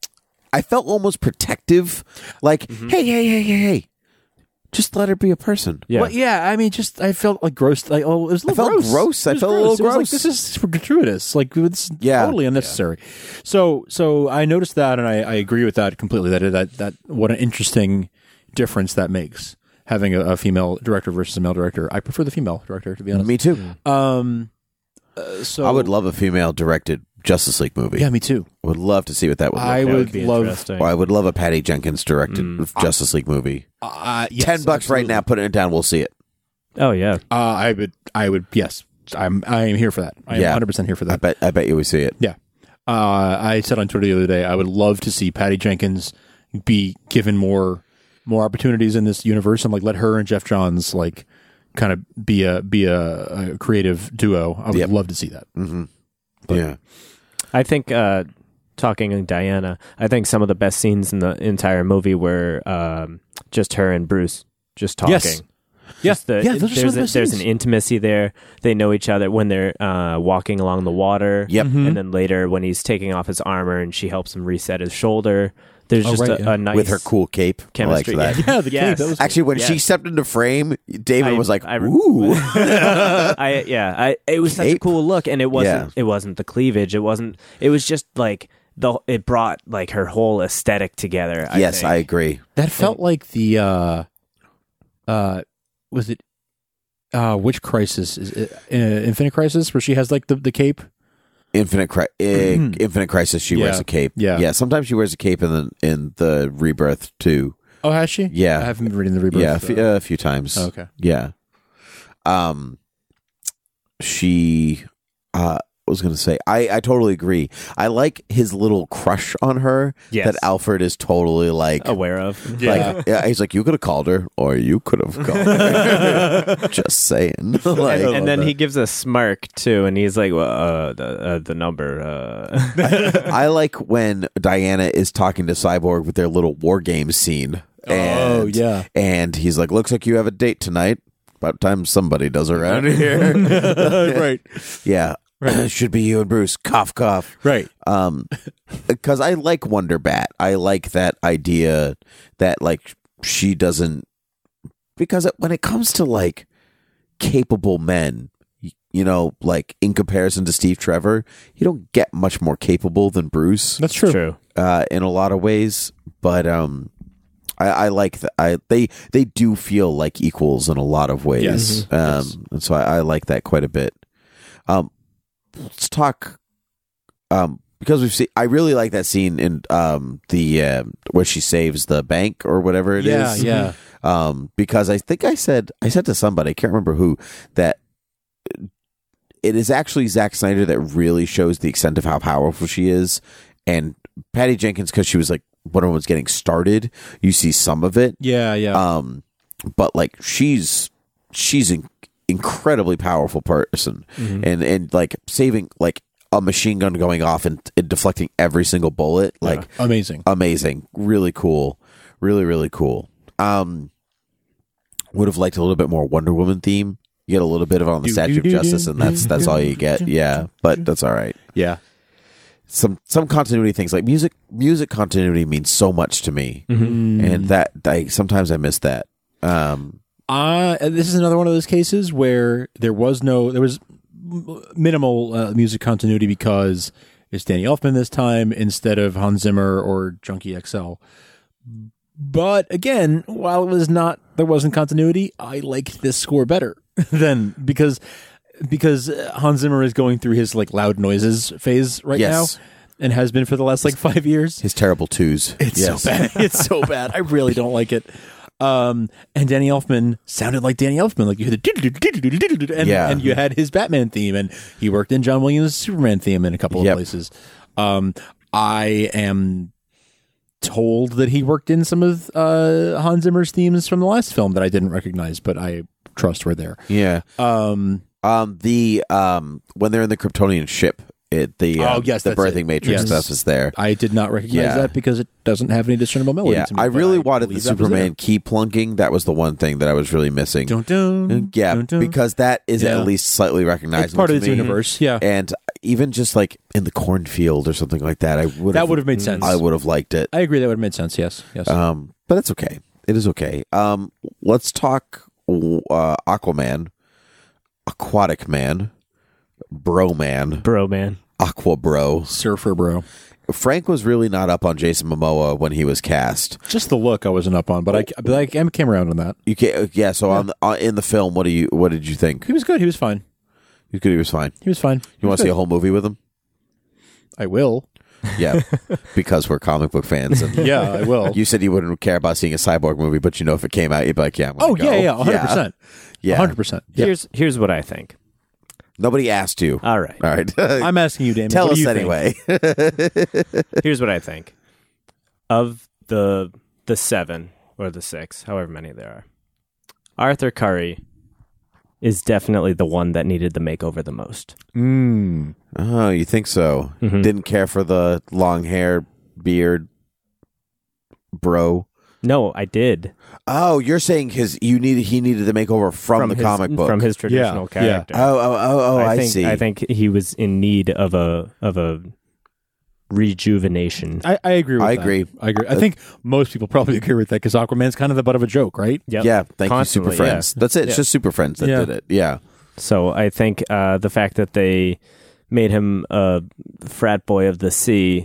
I felt almost protective, like, hey, hey, hey, hey, hey, just let her be a person. Yeah. Well, yeah, I mean, just I felt like gross. Like, oh, it was a little I felt gross. gross. I It was felt a little It was like, gross. this is super gratuitous. Like, it's Yeah. totally unnecessary. So, so I noticed that, and I, I agree with that completely. That that that what an interesting difference that makes having a, a female director versus a male director. I prefer the female director, to be honest. Me too. Um, uh, so I would love a female directed Justice League movie. Yeah, me too. Would love to see what that would look I like. That would would be love. interesting. Or I would love a Patty Jenkins directed Mm. Justice League movie. Uh, yes, Ten bucks right absolutely. now. Put it down. We'll see it. Oh yeah. Uh, I would. I would. Yes, I'm. I am here for that. I am Yeah. one hundred percent here for that. I bet. I bet you would see it. Yeah. Uh, I said on Twitter the other day, I would love to see Patty Jenkins be given more more opportunities in this universe, and like let her and Jeff Johns like kind of be a be a, a creative duo. I would Yep. love to see that. Mm-hmm. But- Yeah. I think uh, talking to Diana, I think some of the best scenes in the entire movie were um, just her and Bruce just talking. Yes. Yeah. Just the, Yeah, those are some there's of the a, best there's an scenes. intimacy there. They know each other when they're uh, walking along the water. Yep. Mhm. And then later when he's taking off his armor and she helps him reset his shoulder. There's Oh, just right, a, yeah. a nice With her cool cape. chemistry. I like that. Yeah, the Yes. cape. That was Actually, when Yes. she stepped into frame, David I- was like, I- "Ooh." I yeah, I it was such a Cape. cool look, and it wasn't Yeah. it wasn't the cleavage. It wasn't. It was just like the it brought like her whole aesthetic together. I yes, think. I agree. that felt like the uh, uh, was it uh, which Crisis is it, uh, Infinite Crisis where she has like the the cape. Infinite, Cri- uh, Infinite Crisis. She Yeah. wears a cape. Yeah. yeah. Sometimes she wears a cape in the in the Rebirth too. Oh, has she? Yeah. I haven't been reading the Rebirth. Yeah, a few, uh, a few times. Oh, okay. Yeah. Um, she, uh, I was going to say, I, I totally agree. I like his little crush on her Yes. that Alfred is totally like, aware of. like, yeah, he's like, you could have called her or you could have called her. Just saying. like, and then he gives a smirk too, and he's like, "Well, uh, the uh, the number." Uh. I like when Diana is talking to Cyborg with their little war game scene. And, Oh, yeah. And he's like, looks like you have a date tonight. About time somebody does around here. right. Yeah. It should be you and Bruce. Cough, cough. Right. Um, because I like Wonder Bat. I like that idea that like she doesn't, because it, when it comes to like capable men, y- you know, like in comparison to Steve Trevor, you don't get much more capable than Bruce. That's true. True. Uh, in a lot of ways, but um, I, I like that. I they they do feel like equals in a lot of ways. Yes. Um, Yes. and so I, I like that quite a bit. Um, let's talk. Um, because we've seen, I really like that scene in um the uh, where she saves the bank or whatever it is. Yeah, yeah. Um, because I think I said I said to somebody, I can't remember who, that it is actually Zack Snyder that really shows the extent of how powerful she is, and Patty Jenkins, because she was like when everyone's getting started, you see some of it. Yeah, yeah. Um, but like she's she's an incredibly powerful person, Mm-hmm. and and like saving like a machine gun going off and, and deflecting every single bullet, like Amazing. amazing, really cool, really really cool. Um, would have liked a little bit more Wonder Woman theme. You get a little bit of it on the Do, Statue do, of do, Justice, do, and that's do, that's do, all you get. do, Yeah, do, but do. that's all right. Yeah. Some some continuity things like music music continuity means so much to me, Mm-hmm. and that I sometimes I miss that. Um, Uh, this is another one of those cases where there was no, there was m- minimal uh, music continuity because it's Danny Elfman this time instead of Hans Zimmer or Junkie X L. But again, while it was not, there wasn't continuity, I liked this score better than because because Hans Zimmer is going through his like loud noises phase right Yes. now and has been for the last like five years. his terrible twos. It's Yes. so bad. It's so bad. I really don't like it. Um, and Danny Elfman sounded like Danny Elfman, like you hear the and, Yeah. and you had his Batman theme, and he worked in John Williams' Superman theme in a couple of Yep. places. Um, I am told that he worked in some of uh, Hans Zimmer's themes from the last film that I didn't recognize, but I trust were there. Yeah. Um, um, the um, when they're in the Kryptonian ship, it the Oh, um, yes, the that's birthing it. matrix Yes. stuff is there. I did not recognize Yeah. that because it doesn't have any discernible melody. Yeah, to me, I but really wanted the believe that was Superman there. key plunking. That was the one thing that I was really missing. Dun, dun, yeah, dun, dun. because that is Yeah. at least slightly recognizable. It's part to of its me. universe, yeah. And even just like in the cornfield or something like that, I would That would have made sense. I would have liked it. I agree. That would have made sense. Yes. Yes. Um, but it's okay. It is okay. Um, let's talk uh, Aquaman, Aquatic Man, Bro Man, Bro Man, Aqua Bro, Surfer Bro. Frank was really not up on Jason Momoa when he was cast. Just the look I wasn't up on, but I, but I came around on that. You can't, yeah. So on, the, on in the film, what do you what did you think? He was good. He was fine. He was good. He was fine. He was fine. You want to see a whole movie with him? I will. Yeah, because we're comic book fans. And Yeah, I will. you said you wouldn't care about seeing a Cyborg movie, but you know if it came out, you'd be like, yeah, I'm gonna Oh, go. yeah, yeah, one hundred percent. Yeah, one hundred percent. Yeah. Here's here's what I think. Nobody asked you. All right. All right. I'm asking you, Damon. Tell what us do you anyway. Here's what I think. Of the the seven or the six, however many there are, Arthur Curry is definitely the one that needed the makeover the most. Mm. Oh, you think so? Mhm. Didn't care for the long hair, beard, bro. No, I did. Oh, you're saying his you needed he needed the makeover from, the his, comic book from his traditional Yeah, yeah. character. Oh, oh, oh, oh! I, I think see. I think he was in need of a of a rejuvenation. I, I agree with I that. agree. I agree. I think most people probably agree with that because Aquaman's kind of the butt of a joke, right? Yep. Yeah, thank Constantly, you, Super Friends. yeah. That's it. It's Yeah. just Super Friends that Yeah. did it. Yeah. So I think uh, the fact that they made him a frat boy of the sea,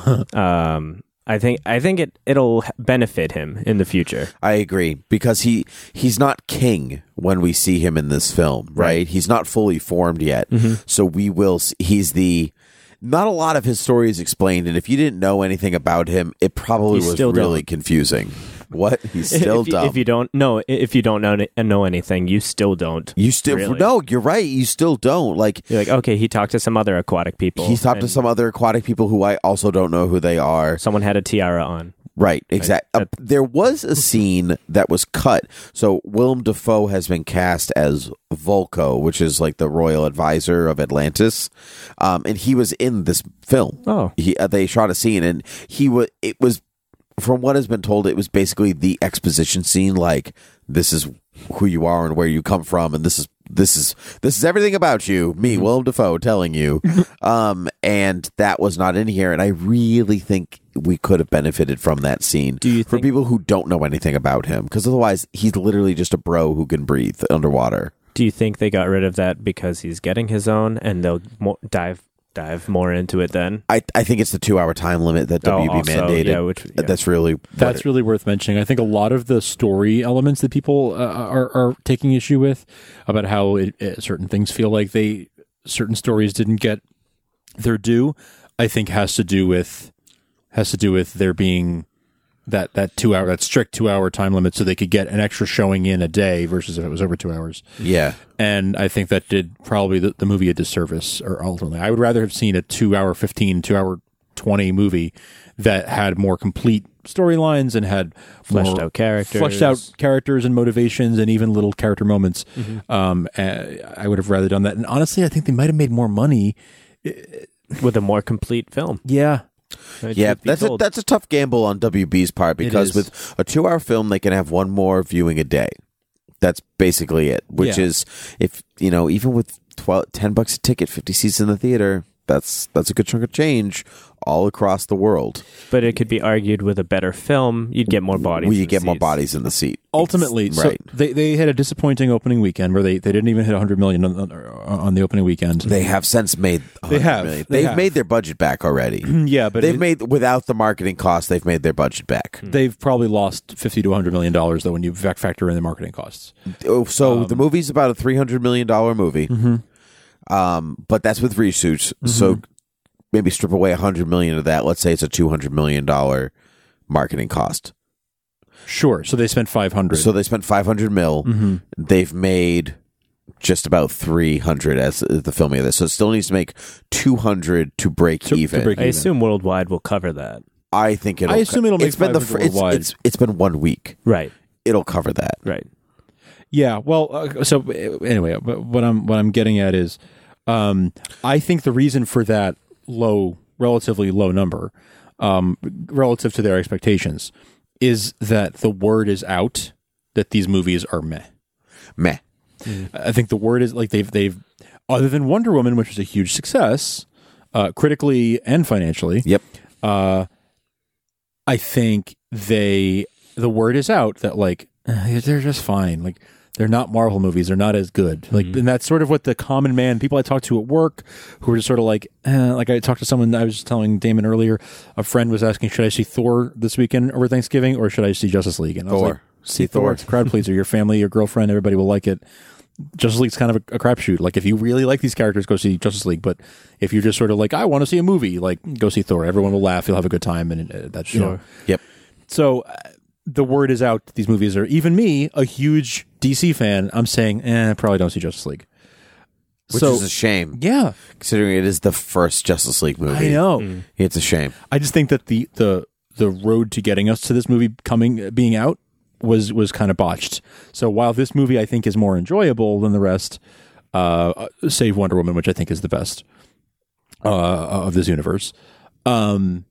um, I think I think it it'll benefit him in the future. I agree because he he's not king when we see him in this film, right? Right. He's not fully formed yet, Mm-hmm. so we will. See, he's the. Not a lot of his story is explained, and if you didn't know anything about him, it probably He's was still really dumb. confusing. What? He's still if, you- dumb. if you don't know, if you don't know know anything, you still don't. You still really. no. You're right. You still don't like. You're like, okay, he talked to some other aquatic people. He's talked to and some other aquatic people who I also don't know who they are. Someone had a tiara on. Right, exactly. that- there was a scene that was cut. So Willem Dafoe has been cast as Volko, which is like the royal advisor of Atlantis, um, and he was in this film. Oh. he uh, they shot a scene, and he was. It was from what has been told. It was basically the exposition scene, like this is who you are and where you come from, and this is this is this is everything about you. Me, Willem Dafoe, telling you, um, and that was not in here. And I really think we could have benefited from that scene. Do you for think- people who don't know anything about him? Because otherwise, he's literally just a bro who can breathe underwater. Do you think they got rid of that because he's getting his own, and they'll mo- dive dive more into it then? I I think it's the two hour time limit that Oh, W B also, mandated. yeah, which- yeah. That's really what That's it- really worth mentioning. I think a lot of the story elements that people uh, are, are taking issue with about how it, uh, certain things feel like they certain stories didn't get their due, I think has to do with has to do with there being that that two hour that strict two hour time limit, so they could get an extra showing in a day versus if it was over two hours. yeah. And I think that did probably the, the movie a disservice. Or ultimately, I would rather have seen a two hour fifteen, two hour twenty movie that had more complete storylines and had Fleshed more out characters. fleshed out characters and motivations, and even little character moments. Mm-hmm. Um, uh, I would have rather done that. And honestly, I think they might have made more money. With a more complete film. Yeah, Truth Yeah, be that's a, told. that's a tough gamble on W B's part because is. with a two hour film, they can have one more viewing a day. That's basically it, which Yeah. is, if, you know, even with twelve, ten bucks a ticket, fifty seats in the theater, that's that's a good chunk of change all across the world. But it could be argued with a better film, you'd get more bodies. We in could get the more seats. bodies in the seat. ultimately, so right. they they had a disappointing opening weekend where they, they didn't even hit one hundred million on, on the opening weekend. They have since made They have. million. They They've have. made their budget back already. yeah, but They've it- made, without the marketing costs, they've made their budget back. they've probably lost fifty to one hundred million dollars though when you fac- factor in the marketing costs. Oh, so Um, the movie's about a three hundred million dollars movie. Mm-hmm. Um, but that's with reshoots. So maybe strip away one hundred million dollars of that. Let's say it's a two hundred million dollars marketing cost. Sure. So they spent five hundred. So they spent five hundred mil. Mm-hmm. They've made just about three hundred as the filming of this. So it still needs to make two hundred to break To- to even. break I assume Worldwide will cover that. I think it'll I assume it'll make it's been the five fir- hundred it's, worldwide. it's it's been one week. Right. It'll cover that. Right. Yeah, well, uh, so uh, anyway, but what I'm what I'm getting at is, um, I think the reason for that low, relatively low number, um, relative to their expectations, is that the word is out that these movies are meh, meh. Mm. I think the word is like they've they've other than Wonder Woman, which is a huge success, uh, critically and financially. Yep. Uh, I think they the word is out that like uh, they're just fine, like. They're not Marvel movies. They're not as good. Like, mm-hmm. and that's sort of what the common man, people I talk to at work, who are just sort of like, eh, like I talked to someone. I was just telling Damon earlier. A friend was asking, should I see Thor this weekend over Thanksgiving, or should I see Justice League? And I was Thor. like, see Thor. It's a crowd pleaser. Your family, your girlfriend, everybody will like it. Justice League's kind of a, a crapshoot. Like, if you really like these characters, go see Justice League. But if you're just sort of like, I want to see a movie, like, go see Thor. Everyone will laugh. You'll have a good time, and uh, that's sure. You know. Yep. So. Uh, the word is out that these movies are, even me, a huge D C fan, I'm saying, eh, probably don't see Justice League. Which so, is a shame. Yeah. Considering it is the first Justice League movie. I know. Mm. It's a shame. I just think that the, the, the road to getting us to this movie coming, being out was, was kind of botched. So while this movie I think is more enjoyable than the rest, uh, save Wonder Woman, which I think is the best, uh, of this universe, um,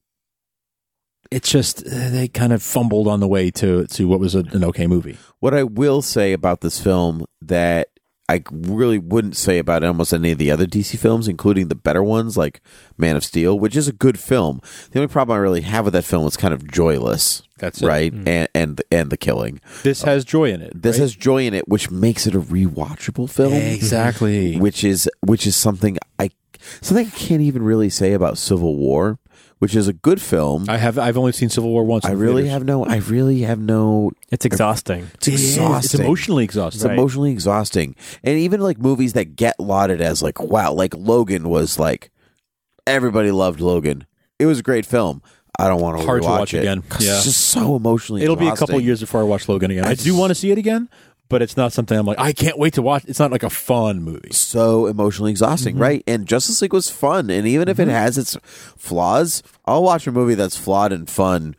it's just they kind of fumbled on the way to to what was a, an okay movie. What I will say about this film that I really wouldn't say about almost any of the other D C films, including the better ones like Man of Steel, which is a good film. The only problem I really have with that film is kind of joyless. That's it. Right, Mm. and and and the killing. This has joy in it. This right? has joy in it, which makes it a rewatchable film. Exactly. Which is which is something I something I can't even really say about Civil War, which is a good film. I have I've only seen Civil War once. I really theaters. have no. I really have no. It's exhausting. It's exhausting. It's emotionally exhausting. It's right. emotionally exhausting, and even like movies that get lauded as like wow, like Logan was like everybody loved Logan. It was a great film. I don't want to hard rewatch to watch it. again. Yeah. It's just so emotionally. It'll exhausting. be a couple years before I watch Logan again. I, I do want to see it again, but it's not something I'm like I can't wait to watch. It's not like a fun movie. So emotionally exhausting, mm-hmm. right? And Justice League was fun, and even if mm-hmm. it has its flaws, I'll watch a movie that's flawed and fun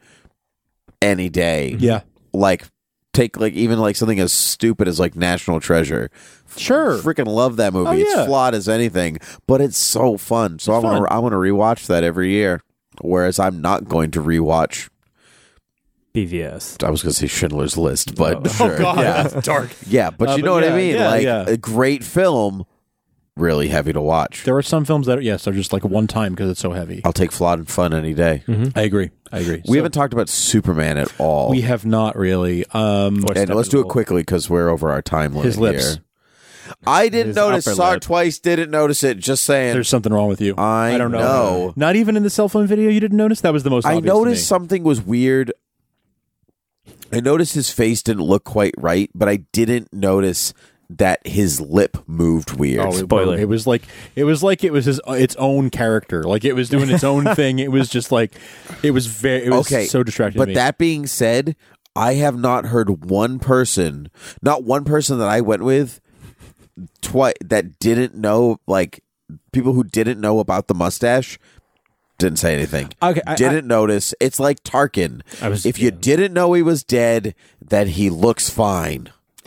any day. Yeah, like take like even like something as stupid as like National Treasure. Sure, freaking love that movie. Oh, yeah. It's flawed as anything, but it's so fun. So it's I want to I want to rewatch that every year. Whereas I'm not going to rewatch B V S. I was going to say Schindler's List, but oh, sure. oh god, yeah. that's dark. Yeah, but uh, you know but what yeah, I mean. Yeah, like yeah. a great film, really heavy to watch. There are some films that are, yes, are just like one time because it's so heavy. I'll take flawed and fun any day. Mm-hmm. I agree. I agree. We so, haven't talked about Superman at all. We have not really. Um, and let's do it quickly because we're over our time limit. His lips. Here. I didn't His notice. Saw lip. it twice. Didn't notice it. Just saying. There's something wrong with you. I, I don't know. know. Not even in the cell phone video. You didn't notice. That was the most. I obvious noticed to me. something was weird. I noticed his face didn't look quite right, but I didn't notice that his lip moved weird. Oh, Spoiler. It was like it was like it was his its own character. Like it was doing its own thing. It was just like it was very. It was okay, so distracting. But to me. that being said, I have not heard one person, not one person that I went with, twice that didn't know, like people who didn't know about the mustache. Didn't say anything. Okay, I, didn't I, notice. It's like Tarkin. I was, if yeah. you didn't know he was dead, then he looks fine.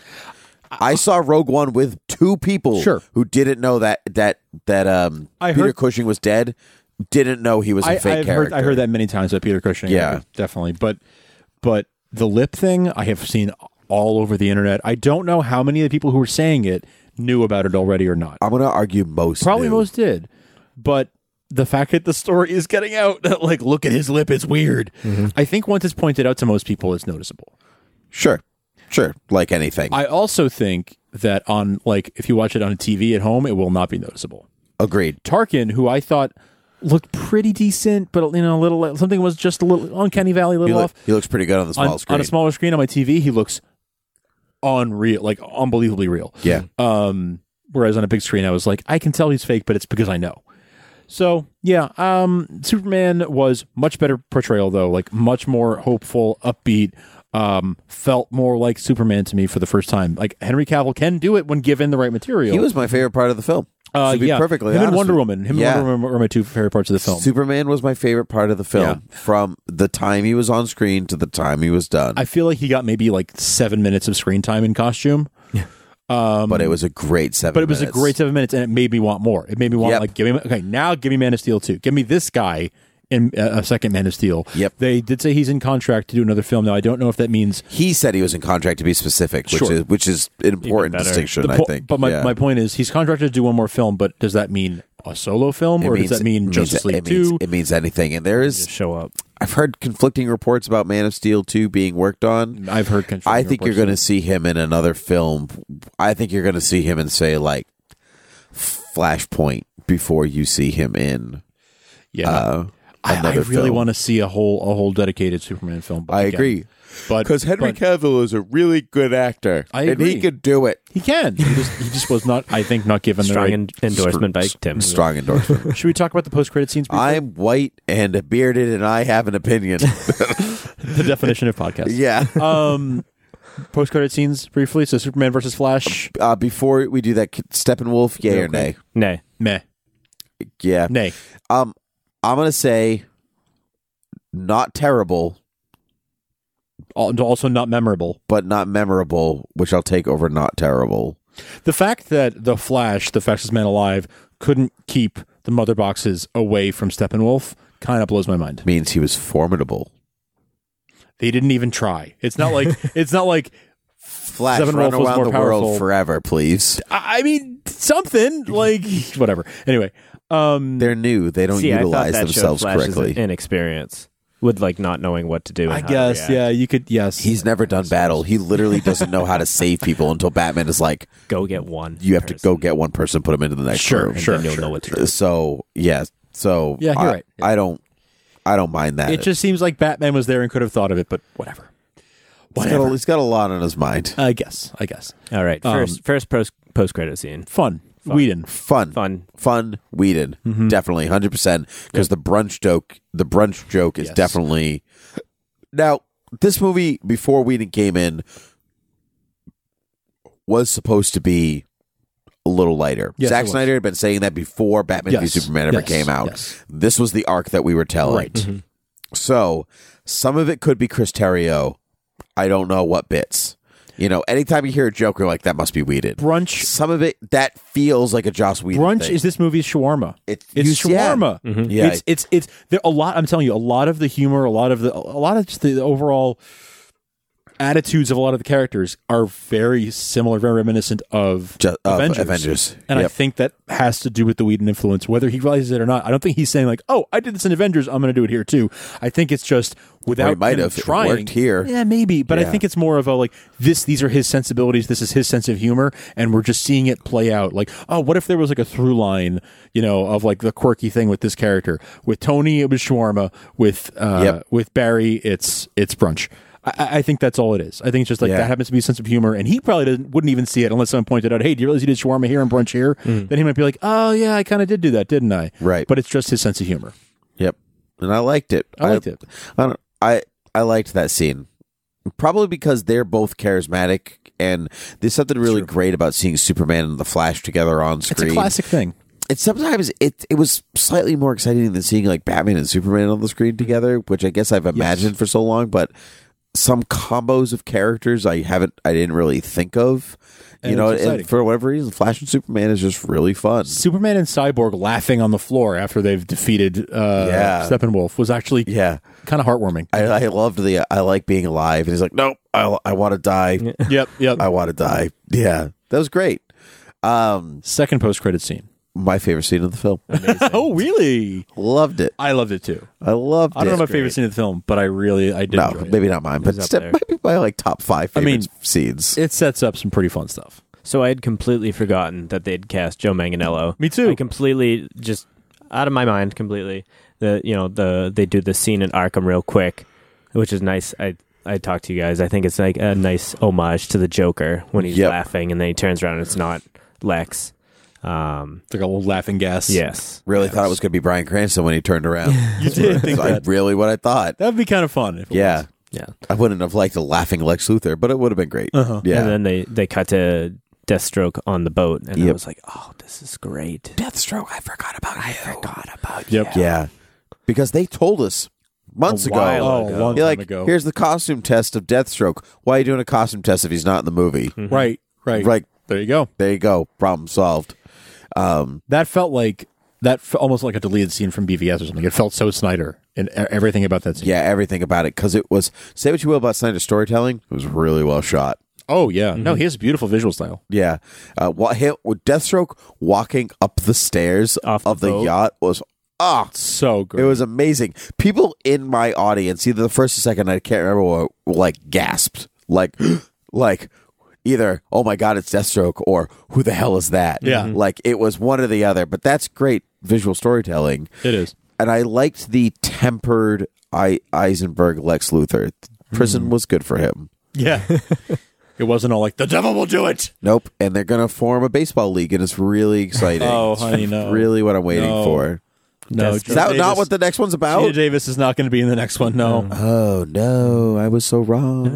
I saw Rogue One with two people sure. who didn't know that that that um I Peter heard, Cushing was dead. Didn't know he was a I, fake I've character. Heard, I heard that many times about Peter Cushing. Yeah, definitely. But but the lip thing, I have seen all over the internet. I don't know how many of the people who were saying it knew about it already or not. I'm going to argue most. Probably knew. most did, but. The fact that the story is getting out, that like, look at his lip, it's weird. Mm-hmm. I think once it's pointed out to most people, it's noticeable. Sure, sure, like anything. I also think that on like if you watch it on a T V at home, it will not be noticeable. Agreed. Tarkin, who I thought looked pretty decent, but you know, a little something was just a little uncanny valley, a little he look, off. He looks pretty good on the small on, screen. On a smaller screen on my T V, he looks unreal, like unbelievably real. Yeah. Um. Whereas on a big screen, I was like, I can tell he's fake, but it's because I know. So, yeah, um, Superman was much better portrayal, though, like much more hopeful, upbeat, um, felt more like Superman to me for the first time. Like, Henry Cavill can do it when given the right material. He was my favorite part of the film. Uh, to be yeah. perfectly Him honest and Wonder with- Woman. Him yeah. and Wonder Woman were my two favorite parts of the film. Superman was my favorite part of the film Yeah. from the time he was on screen to the time he was done. I feel like he got maybe like seven minutes of screen time in costume. Um, but it was a great seven. But it was minutes. a great seven minutes, and it made me want more. It made me want Yep. like give me okay now. Give me Man of Steel two. Give me this guy in uh, a second Man of Steel. Yep. They did say he's in contract to do another film. Now I don't know if that means He said he was in contract to be specific, which Sure. is which is an important better. distinction. the I po- think. But my, Yeah. my point is he's contracted to do one more film. But does that mean a solo film, It or means- does that mean it Justice means, League it means, two? It means anything, and there is. Just show up. I've heard conflicting reports about Man of Steel two being worked on. I've heard. conflicting I think you're reports going to too. see him in another film. I think you're going to see him in, say, like Flashpoint before you see him in. Yeah, Uh, I, I another really film. want to see a whole a whole dedicated Superman film. But I again, agree. but Because Henry but Cavill is a really good actor, I and agree. he could do it. he can. He just he just was not. I think not given the Strong right. en- endorsement by Tim. Strong endorsement. Should we talk about the post credit scenes? briefly? I'm white and bearded, and I have an opinion. the definition of podcast. yeah. Um, post credit scenes briefly. So Superman versus Flash. Uh, before we do that, Steppenwolf, yay or nay? Nay. Meh. Yeah. Nay. Um, I'm gonna say not terrible, Al- Also not memorable. but not memorable, which I'll take over not terrible. The fact that the Flash, the fastest man alive, couldn't keep the mother boxes away from Steppenwolf kind of blows my mind. Means he was formidable. They didn't even try. It's not like it's not like Flash, Steppenwolf run was around more the powerful. world forever, please. I I mean something like whatever. Anyway, um, They're new. They don't See, I thought utilize that themselves showed Flash's correctly. inexperience with like not knowing what to do. And I how to guess react. yeah, you could yes. He's never done battle. He literally doesn't know how to save people until Batman is like, Go get one. you have to person, go get one person, put him into the next Sure, room. sure. and you'll know what to do. So yeah, so Yeah, you're I, right. I don't, I don't mind that. It just seems like Batman was there and could have thought of it, but whatever. he's got, Whatever. a, he's got a lot on his mind. I guess. I guess. All right. Um, First, first post post credit scene. Fun. Fun. Whedon. Fun, Fun. fun. Whedon, Mm-hmm. definitely, hundred percent. Because the brunch joke, the brunch joke is Yes. definitely. Now, this movie before Whedon came in was supposed to be a little lighter. Yes, it Zack was. Snyder had been saying that before Batman v Yes. Superman ever Yes. came out. Yes. This was the arc that we were telling. Right. Mm-hmm. So some of it could be Chris Terrio. I don't know what bits. You know, anytime you hear a joke, you're like, that must be Whedon. Brunch. Some of it that feels like a Joss Whedon Brunch thing. is this movie's shawarma. It's- it's you- yeah. shawarma. Yeah. It's it's it's there a lot. I'm telling you, a lot of the humor, a lot of the, a lot of just the overall attitudes of a lot of the characters are very similar, very reminiscent of, Ju- of Avengers. Avengers. And I Yep. think that has to do with the Whedon influence, whether he realizes it or not. I don't think he's saying like, "Oh, I did this in Avengers, I'm going to do it here too." I think it's just without Or he might him have. It trying. worked here. Yeah, maybe, but I Yeah. think it's more of a like this. These are his sensibilities. This is his sense of humor, and we're just seeing it play out. Like, oh, what if there was like a through line, you know, of like the quirky thing with this character? With Tony, it was shawarma. With uh, Yep. with Barry, it's it's brunch. I, I think that's all it is. I think it's just like Yeah. that happens to be a sense of humor, and he probably doesn't, wouldn't even see it unless someone pointed out, "Hey, do you realize you did shawarma here and brunch here?" Then he might be like, "Oh yeah, I kind of did do that, didn't I?" Right. But it's just his sense of humor. Yep. And I liked it. I liked it. I don't, I I liked that scene. Probably because they're both charismatic, and there's something really great about seeing Superman and the Flash together on It's screen. a classic thing. It's sometimes it it was slightly more exciting than seeing like Batman and Superman on the screen together, which I guess I've imagined for so long, but some combos of characters I haven't I didn't really think of. You And know, it's and exciting. for whatever reason, Flash and Superman is just really fun. Superman and Cyborg laughing on the floor after they've defeated uh, Yeah. Steppenwolf was actually Yeah. kind of heartwarming. I, I loved the I like being alive, and he's like, nope, I I want to die. Yep, yep. I want to die. Yeah, that was great. Um, Second post credit scene. my favorite scene of the film. Oh, really? Loved it. I loved it too. I loved it. I don't know my favorite scene of the film, but I really I did. No, enjoy it. maybe not mine, but up step there. might be my like top five I favorite mean, scenes. It sets up some pretty fun stuff. So I had completely forgotten that they'd cast Joe Manganiello. Me too. I completely just out of my mind completely. The you know the they do the scene in Arkham real quick, which is nice. I I talked to you guys. I think it's like a nice homage to the Joker when he's Yep. laughing and then he turns around and it's not Lex. Um, It's like a little laughing gas. yes, Really thought it was going to be Bryan Cranston when he turned around. You did think I that. really what I thought. That'd be kind of fun. If it Yeah, was. yeah. I wouldn't have liked a laughing Lex Luthor, but it would have been great. Uh-huh. Yeah, And then they they cut to Deathstroke on the boat, and I Yep. was like, oh, this is great. Deathstroke. I forgot about. I Forgot about Yep. you. Yeah, because they told us months A ago. while Oh, ago. a long You're time like, ago. here's the costume test of Deathstroke. Why are you doing a costume test if he's not in the movie? Right. Right. Like, there you go. there you go. Problem solved. Um, That felt like that fe- almost like a deleted scene from B V S or something. It felt so Snyder and e- everything about that scene. yeah, everything about it. Because it was, say what you will about Snyder's storytelling, it was really well shot. Oh yeah. Mm-hmm. No, he has a beautiful visual style. Yeah. Uh, what, him, with Deathstroke walking up the stairs Off the of the boat. yacht was, ah, So good. it was amazing. People in my audience, either the first or second, I can't remember what, like gasped. Like, like, either, oh my God, it's Deathstroke, or who the hell is that? Yeah. Like, it was one or the other. But that's great visual storytelling. It is. And I liked the tempered I- Eisenberg Lex Luthor. Prison was good for him. Yeah. It wasn't all like the devil will do it. Nope. And they're going to form a baseball league, and it's really exciting. Oh, It's honey, no. really what I'm waiting No. for. No, Is that not what the next one's about? Gina Davis is not going to be in the next one. No. Oh, no. I was so wrong.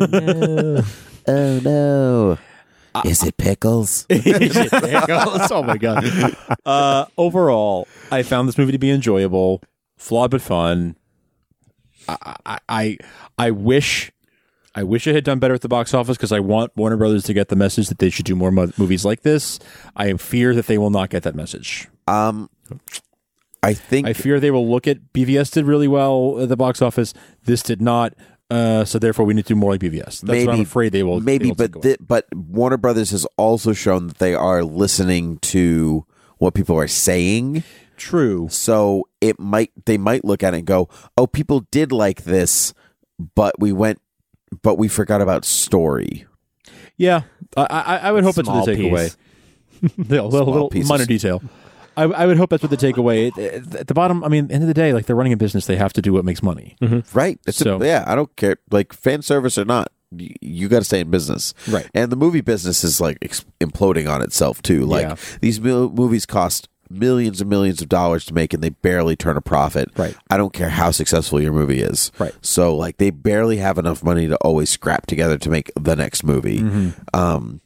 Oh, no. Is it Pickles? Oh my god. Uh, overall, I found this movie to be enjoyable, flawed but fun. I I I, I wish I wish it had done better at the box office because I want Warner Brothers to get the message that they should do more mo- movies like this. I fear that they will not get that message. Um, I think I fear they will look at B V S did really well at the box office. This did not. Uh, so therefore, we need to do more like B V S. That's maybe, what I'm afraid they will. Maybe, they will take but away. thi- but Warner Brothers has also shown that they are listening to what people are saying. True. So it might they might look at it and go, "Oh, people did like this, but we went, but we forgot about story." Yeah, I, I, I would hope that's what Small they take away. the little, little pieces. minor detail. I, I would hope that's what they take away. At, at the bottom, I mean, end of the day, like they're running a business, they have to do what makes money. Right. It's So- a, yeah, I don't care. Like fan service or not, you, you got to stay in business. Right. And the movie business is like ex- imploding on itself too. Like Yeah. these mil- movies cost millions and millions of dollars to make and they barely turn a profit. Right. I don't care how successful your movie is. Right. So like they barely have enough money to always scrap together to make the next movie. Mm-hmm. Um,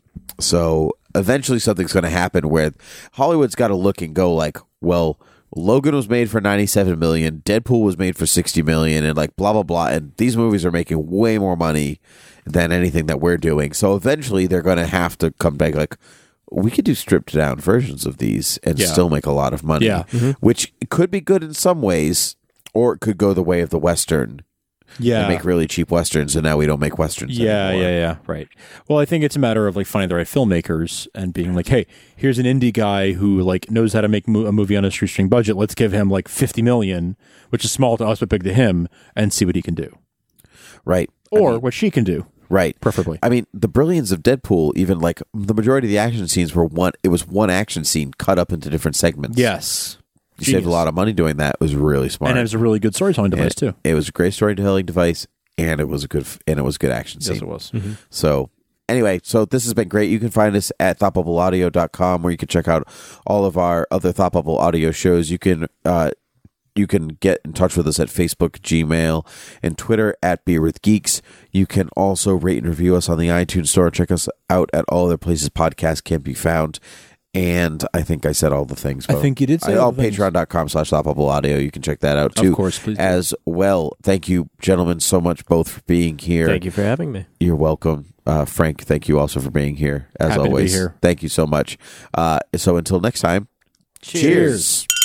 so eventually something's going to happen where Hollywood's got to look and go like, well, Logan was made for ninety-seven million, Deadpool was made for sixty million, and like blah blah blah, and these movies are making way more money than anything that we're doing. So eventually they're going to have to come back like, we could do stripped down versions of these and Yeah. still make a lot of money. Yeah. Mm-hmm. Which could be good in some ways, or it could go the way of the Western Yeah. and make really cheap Westerns, and now we don't make Westerns Yeah, anymore. yeah, yeah. Right. Well, I think it's a matter of like finding the right filmmakers and being like, hey, here's an indie guy who like knows how to make mo- a movie on a shoestring budget. Let's give him like fifty million, which is small to us but big to him, and see what he can do, Right. or I mean, what she can do, right. preferably. I mean, the brilliance of Deadpool, even like the majority of the action scenes were one, it was one action scene cut up into different segments. Yes, You saved a Genius. lot of money doing that. It was really smart. and it was a really good storytelling device And too. It was a great storytelling device, and it was a good and it was a good action scene. Yes, it was. So anyway, so this has been great. You can find us at thought bubble audio dot com, where you can check out all of our other Thought Bubble audio shows. You can uh, you can get in touch with us at Facebook, Gmail, and Twitter at Beer with Geeks. You can also rate and review us on the iTunes Store. Check us out at all other places podcasts can be found. And I think I said all the things. I think you did say I, all oh, the things. patreon.com slash Thought Bubble Audio. You can check that out too. Of course, please do. As well. Thank you, gentlemen, so much both for being here. Thank you for having me. You're welcome. Uh, Frank, thank you also for being here, as Happy to be always. here. Thank you so much. Uh, so until next time, Cheers. cheers.